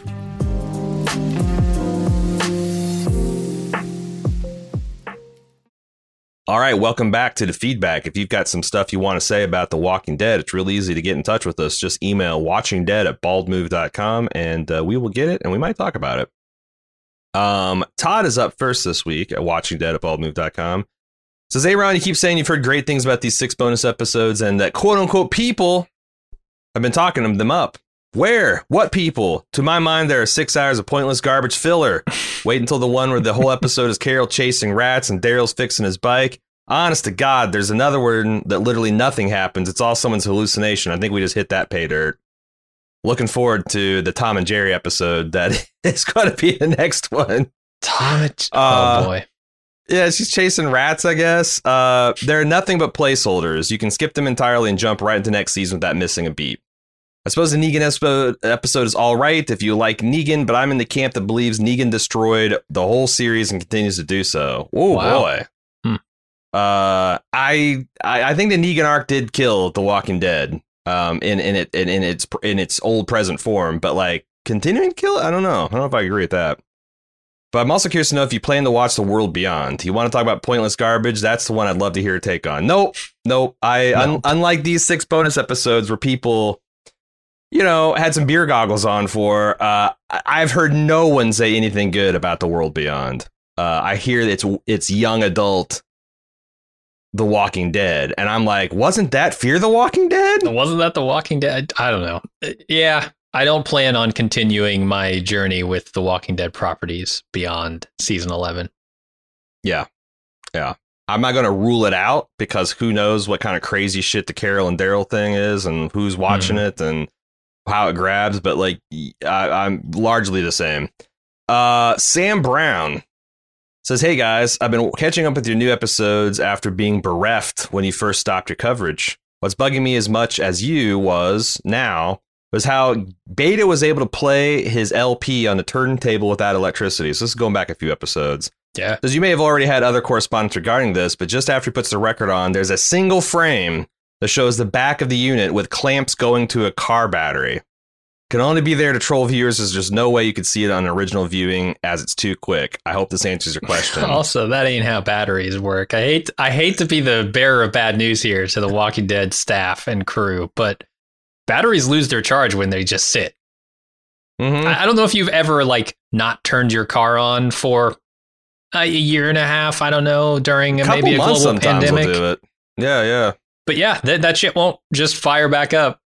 All right, welcome back to the feedback. If you've got some stuff you want to say about The Walking Dead, it's really easy to get in touch with us. Just email watchingdead at bald move dot com and uh, we will get it and we might talk about it. Um, Todd is up first this week at watchingdead at bald move dot com. Says, Aaron, you keep saying you've heard great things about these six bonus episodes and that quote unquote people have been talking them up. Where? What people? To my mind, there are six hours of pointless garbage filler. Wait until the one where the whole episode is Carol chasing rats and Daryl's fixing his bike. Honest to God, there's another one that literally nothing happens. It's all someone's hallucination. I think we just hit that pay dirt. Looking forward to the Tom and Jerry episode that is going to be the next one. Tom and uh, oh boy. Yeah, she's chasing rats, I guess. Uh, they're nothing but placeholders. You can skip them entirely and jump right into next season without missing a beat. I suppose the Negan episode, episode is all right if you like Negan, but I'm in the camp that believes Negan destroyed the whole series and continues to do so. Oh, wow. boy. Hmm. Uh, I, I I think the Negan arc did kill The Walking Dead um, in, in, it, in, in, its, in its old present form, but like continuing to kill it? I don't know. I don't know if I agree with that. But I'm also curious to know if you plan to watch The World Beyond. You want to talk about pointless garbage? That's the one I'd love to hear your take on. Nope. Nope. I no. un, unlike these six bonus episodes where people, you know, had some beer goggles on for, uh, I've heard no one say anything good about The World Beyond. Uh, I hear it's it's young adult The Walking Dead, and I'm like, wasn't that Fear the Walking Dead? Wasn't that The Walking Dead? I don't know. Yeah, I don't plan on continuing my journey with The Walking Dead properties beyond season eleven. Yeah, yeah. I'm not going to rule it out because who knows what kind of crazy shit the Carol and Daryl thing is and who's watching mm. it and how it grabs, but like I, I'm largely the same. Uh, Sam Brown says, hey guys, I've been catching up with your new episodes after being bereft when you first stopped your coverage. What's bugging me as much as you was now was how Beta was able to play his L P on the turntable without electricity. So this is going back a few episodes. Yeah. Because you may have already had other correspondence regarding this, but just after he puts the record on, there's a single frame that shows the back of the unit with clamps going to a car battery. Can only be there to troll viewers. There's just no way you could see it on original viewing as it's too quick. I hope this answers your question. Also, that ain't how batteries work. I hate I hate to be the bearer of bad news here to the Walking Dead staff and crew, but batteries lose their charge when they just sit. Mm-hmm. I, I don't know if you've ever like not turned your car on for a year and a half. I don't know, during a maybe a global pandemic. Do it. Yeah, yeah. But yeah, that, that shit won't just fire back up.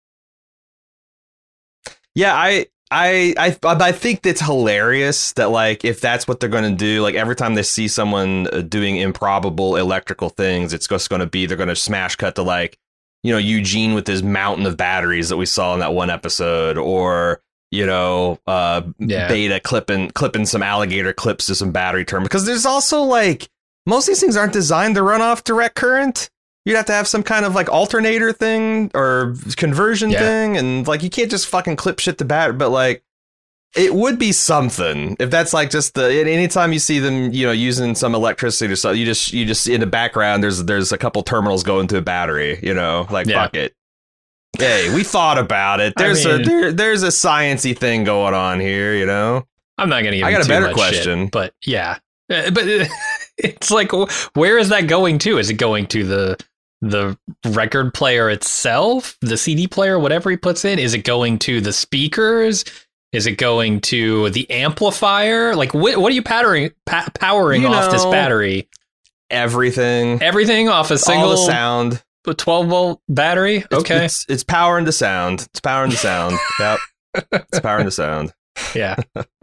Yeah, I, I, I, I think that's hilarious that like if that's what they're going to do, like every time they see someone doing improbable electrical things, it's just going to be they're going to smash cut to like, you know, Eugene with his mountain of batteries that we saw in that one episode, or you know, uh, yeah. Beta clipping clipping some alligator clips to some battery terminal, because there's also like most of these things aren't designed to run off direct current. You'd have to have some kind of like alternator thing or conversion yeah. thing. And like, you can't just fucking clip shit to battery, but like it would be something if that's like just the anytime you see them, you know, using some electricity or something, you just you just in the background, there's there's a couple terminals going to a battery, you know, like yeah. fuck it. Hey, we thought about it. There's I mean, a there, there's a sciencey thing going on here, you know. I'm not going to give I you got a too better much question, shit, but yeah, uh, but it's like, where is that going to? Is it going to the the record player itself, the C D player, whatever he puts in? Is it going to the speakers? Is it going to the amplifier? Like, what, what are you powering, pa- powering you off know, this battery? Everything. Everything off a single All the sound. twelve volt battery? It's, okay. It's, it's powering the sound. It's powering the sound. Yep. It's powering the sound. Yeah.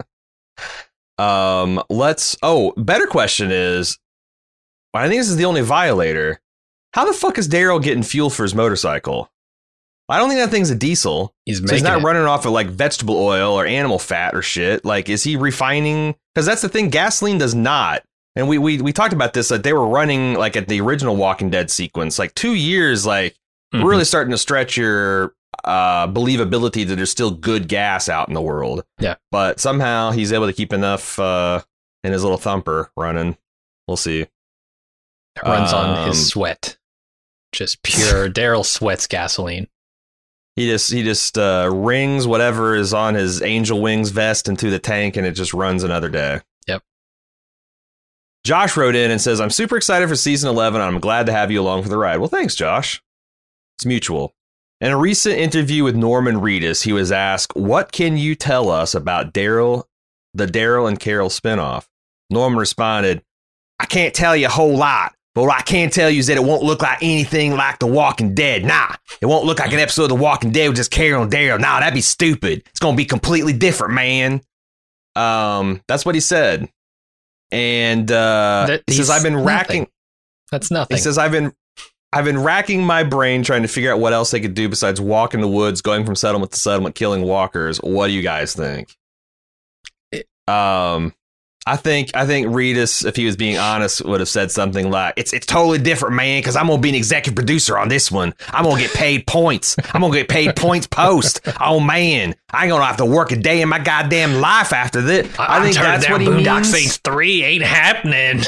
um. Let's... Oh, better question is, I think this is the only violator. How the fuck is Daryl getting fuel for his motorcycle? I don't think that thing's a diesel. He's so making he's not it. running off of like vegetable oil or animal fat or shit. Like, is he refining? Because that's the thing. Gasoline does not. And we we we talked about this. Like, they were running like at the original Walking Dead sequence, like two years, like mm-hmm. really starting to stretch your uh, believability that there's still good gas out in the world. Yeah. But somehow he's able to keep enough uh, in his little thumper running. We'll see. It runs um, on his sweat. Just pure Daryl sweats gasoline. He just he just uh, rings whatever is on his Angel Wings vest into the tank, and it just runs another day. Yep. Josh wrote in and says, I'm super excited for season eleven. I'm glad to have you along for the ride. Well, thanks, Josh. It's mutual. In a recent interview with Norman Reedus, he was asked, what can you tell us about Daryl, the Daryl and Carol spinoff? Norman responded, I can't tell you a whole lot, but what I can tell you is that it won't look like anything like The Walking Dead. Nah, it won't look like an episode of The Walking Dead with just Carol and Daryl. Nah, that'd be stupid. It's going to be completely different, man. Um, that's what he said. And uh, that, he says, I've been nothing. racking. That's nothing. He says, I've been I've been racking my brain trying to figure out what else they could do besides walk in the woods, going from settlement to settlement, killing walkers. What do you guys think? Um, I think I think Reedus, if he was being honest, would have said something like, "It's it's totally different, man, because I'm gonna be an executive producer on this one. I'm gonna get paid points. I'm gonna get paid points post. Oh man, I ain't gonna have to work a day in my goddamn life after this." I, I think that's what he Boondock means. Saints three ain't happening.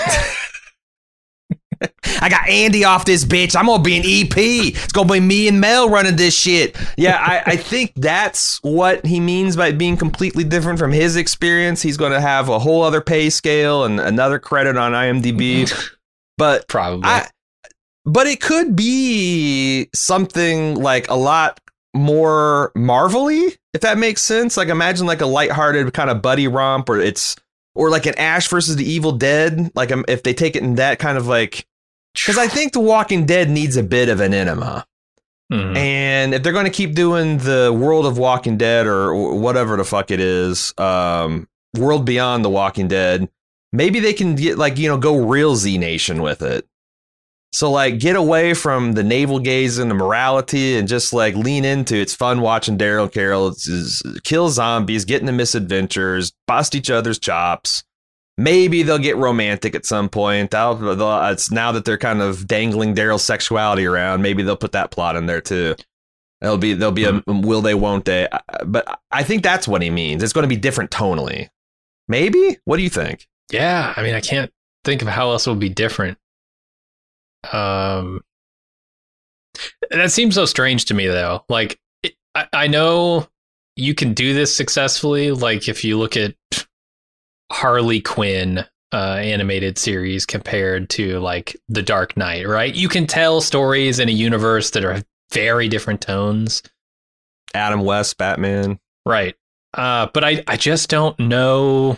I got Andy off this bitch. I'm gonna be an E P. It's gonna be me and Mel running this shit. Yeah, I, I think that's what he means by being completely different from his experience. He's gonna have a whole other pay scale and another credit on IMDb. But probably, I, but it could be something like a lot more Marvel-y, if that makes sense. Like imagine like a lighthearted kind of buddy romp, or it's. Or like an Ash versus the Evil Dead, like um, if they take it in that kind of like, because I think The Walking Dead needs a bit of an enema. Mm-hmm. And if they're going to keep doing the World of Walking Dead or whatever the fuck it is, um, World Beyond The Walking Dead, maybe they can get like, you know, go real Z Nation with it. So like get away from the navel gaze and the morality and just like lean into it's fun watching Daryl and Carol it's, it's, kill zombies, get into misadventures, bust each other's chops. Maybe they'll get romantic at some point. They'll, they'll, it's now that they're kind of dangling Daryl's sexuality around. Maybe they'll put that plot in there too. There'll be there'll be a will they won't they. But I think that's what he means. It's going to be different tonally. Maybe. What do you think? Yeah, I mean, I can't think of how else it would be different. Um, that seems so strange to me, though. Like, it, I, I know you can do this successfully. Like, if you look at Harley Quinn uh, animated series compared to like The Dark Knight, right? You can tell stories in a universe that are very different tones. Adam West, Batman, right? Uh, but I, I just don't know.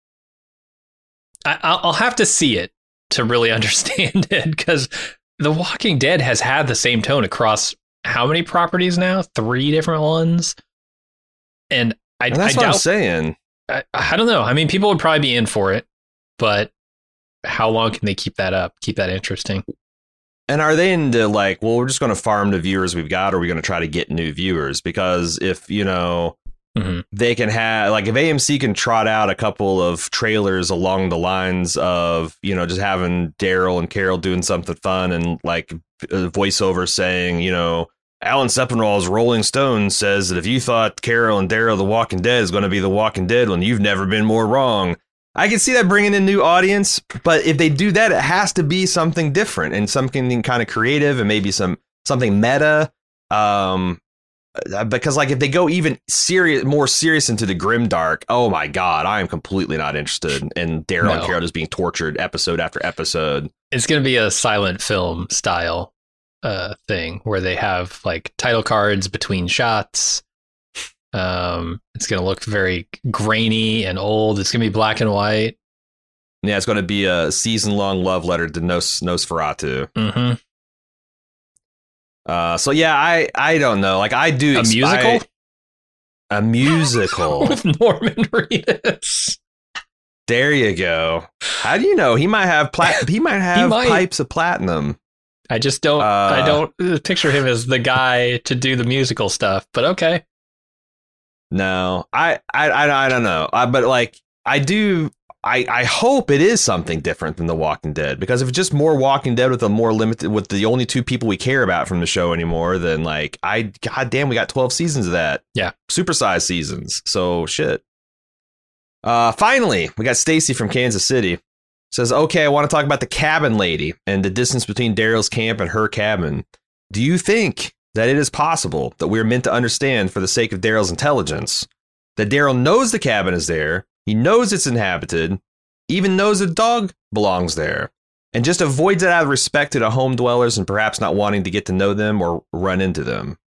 I, I'll have to see it to really understand it, because The Walking Dead has had the same tone across how many properties now? Three different ones. And I, and that's I what doubt, I'm saying. I, I don't know. I mean, people would probably be in for it, but how long can they keep that up? Keep that interesting? And are they into like, well, we're just going to farm the viewers we've got, or are we going to try to get new viewers? Because if, you know, mm-hmm. they can have like if A M C can trot out a couple of trailers along the lines of, you know, just having Daryl and Carol doing something fun and like a voiceover saying, you know, Alan Sepinwall's Rolling Stone says that if you thought Carol and Daryl The Walking Dead is going to be The Walking Dead when you've never been more wrong. I can see that bringing in new audience. But if they do that, it has to be something different and something kind of creative and maybe some something meta. Um Because, like, if they go even serious, more serious into the grimdark, oh my god, I am completely not interested in Daryl no. and Carol just being tortured episode after episode. It's going to be a silent film style uh, thing where they have like title cards between shots. Um, it's going to look very grainy and old. It's going to be black and white. Yeah, it's going to be a season long love letter to Nos- Nosferatu. Mm-hmm. Uh, so yeah, I, I don't know. Like I do a exp- musical, I, a musical with Norman Reedus. There you go. How do you know he might have plat- He might have he might. pipes of platinum. I just don't. Uh, I don't picture him as the guy to do the musical stuff. But okay. No, I, I, I, I don't know. I, but like I do. I, I hope it is something different than The Walking Dead, because if it's just more Walking Dead with a more limited, with the only two people we care about from the show anymore, then like, I, God damn, we got twelve seasons of that. Yeah. Supersized seasons. So shit. Uh, finally, we got Stacy from Kansas City. Says, okay, I want to talk about the cabin lady and the distance between Daryl's camp and her cabin. Do you think that it is possible that we're meant to understand, for the sake of Daryl's intelligence, that Daryl knows the cabin is there, he knows it's inhabited, even knows a dog belongs there, and just avoids it out of respect to the home dwellers and perhaps not wanting to get to know them or run into them?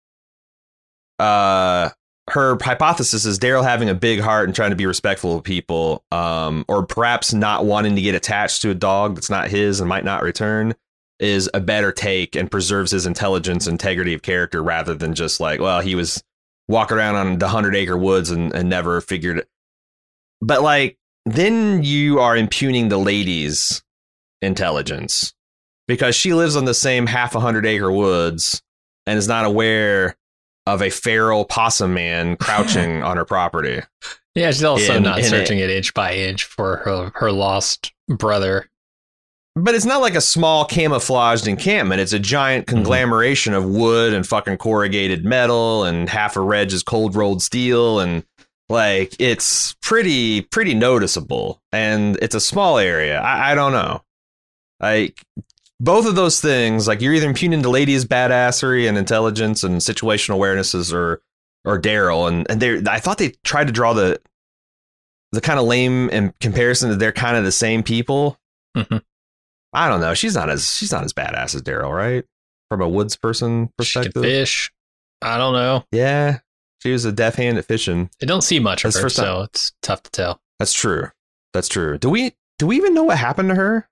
Uh, her hypothesis is Daryl having a big heart and trying to be respectful of people, um, or perhaps not wanting to get attached to a dog that's not his and might not return, is a better take and preserves his intelligence, integrity of character, rather than just like, well, he was walking around on the hundred acre woods and, and never figured it. But like, then you are impugning the lady's intelligence because she lives on the same half a hundred acre woods and is not aware of a feral possum man crouching on her property. Yeah, she's also in, not in searching it. it inch by inch for her, her lost brother. But it's not like a small camouflaged encampment. It's a giant conglomeration mm-hmm. of wood and fucking corrugated metal and half a reg is cold rolled steel. And like, it's pretty, pretty noticeable. And it's a small area. I, I don't know. Like, both of those things, like, you're either impugning the lady's badassery and intelligence and situational awarenesses, or or Daryl. And and they, I thought they tried to draw the the kind of lame in comparison that they're kind of the same people. Mm-hmm. I don't know. She's not as she's not as badass as Daryl, right? From a woods person perspective. She can fish. I don't know. Yeah, she was a deft hand at fishing. They don't see much of That's her, first time. so it's tough to tell. That's true. That's true. Do we do we even know what happened to her?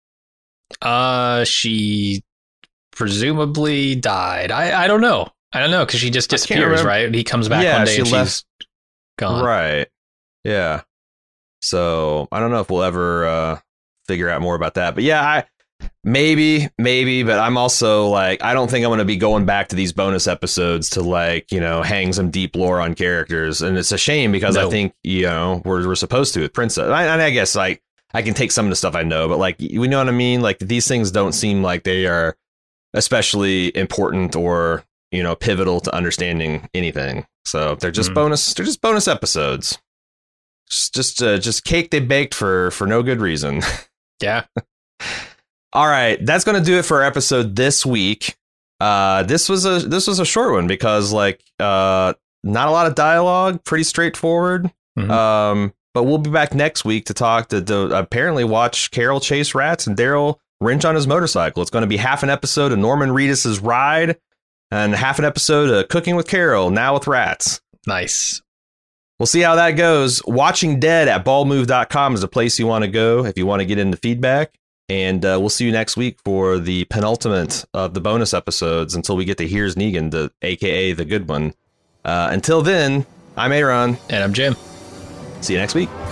Uh, she presumably died. I, I don't know. I don't know, because she just disappears, right? He comes back yeah, one day she and left. she's gone. Right. Yeah. So I don't know if we'll ever uh, figure out more about that. But yeah, I maybe, maybe. But I'm also like, I don't think I'm going to be going back to these bonus episodes to, like, you know, hang some deep lore on characters. And it's a shame because no. I think, you know, we're, we're supposed to with Princess. And I, I guess like I can take some of the stuff I know, but like, you know what I mean? Like, these things don't seem like they are especially important or, you know, pivotal to understanding anything. So they're just mm-hmm. bonus. They're just bonus episodes. Just, just, uh, just cake they baked for for no good reason. Yeah. All right, that's going to do it for our episode this week. Uh, this was a this was a short one because, like, uh, not a lot of dialogue, pretty straightforward. Mm-hmm. Um, but we'll be back next week to talk to, to apparently watch Carol chase rats and Daryl wrench on his motorcycle. It's going to be half an episode of Norman Reedus's Ride and half an episode of Cooking with Carol, now with rats. Nice. We'll see how that goes. Watching Dead at bald move dot com is a place you want to go if you want to get into feedback. And uh, we'll see you next week for the penultimate of the bonus episodes until we get to Here's Negan, the A K A the good one. Uh, until then, I'm Aaron. And I'm Jim. See you next week.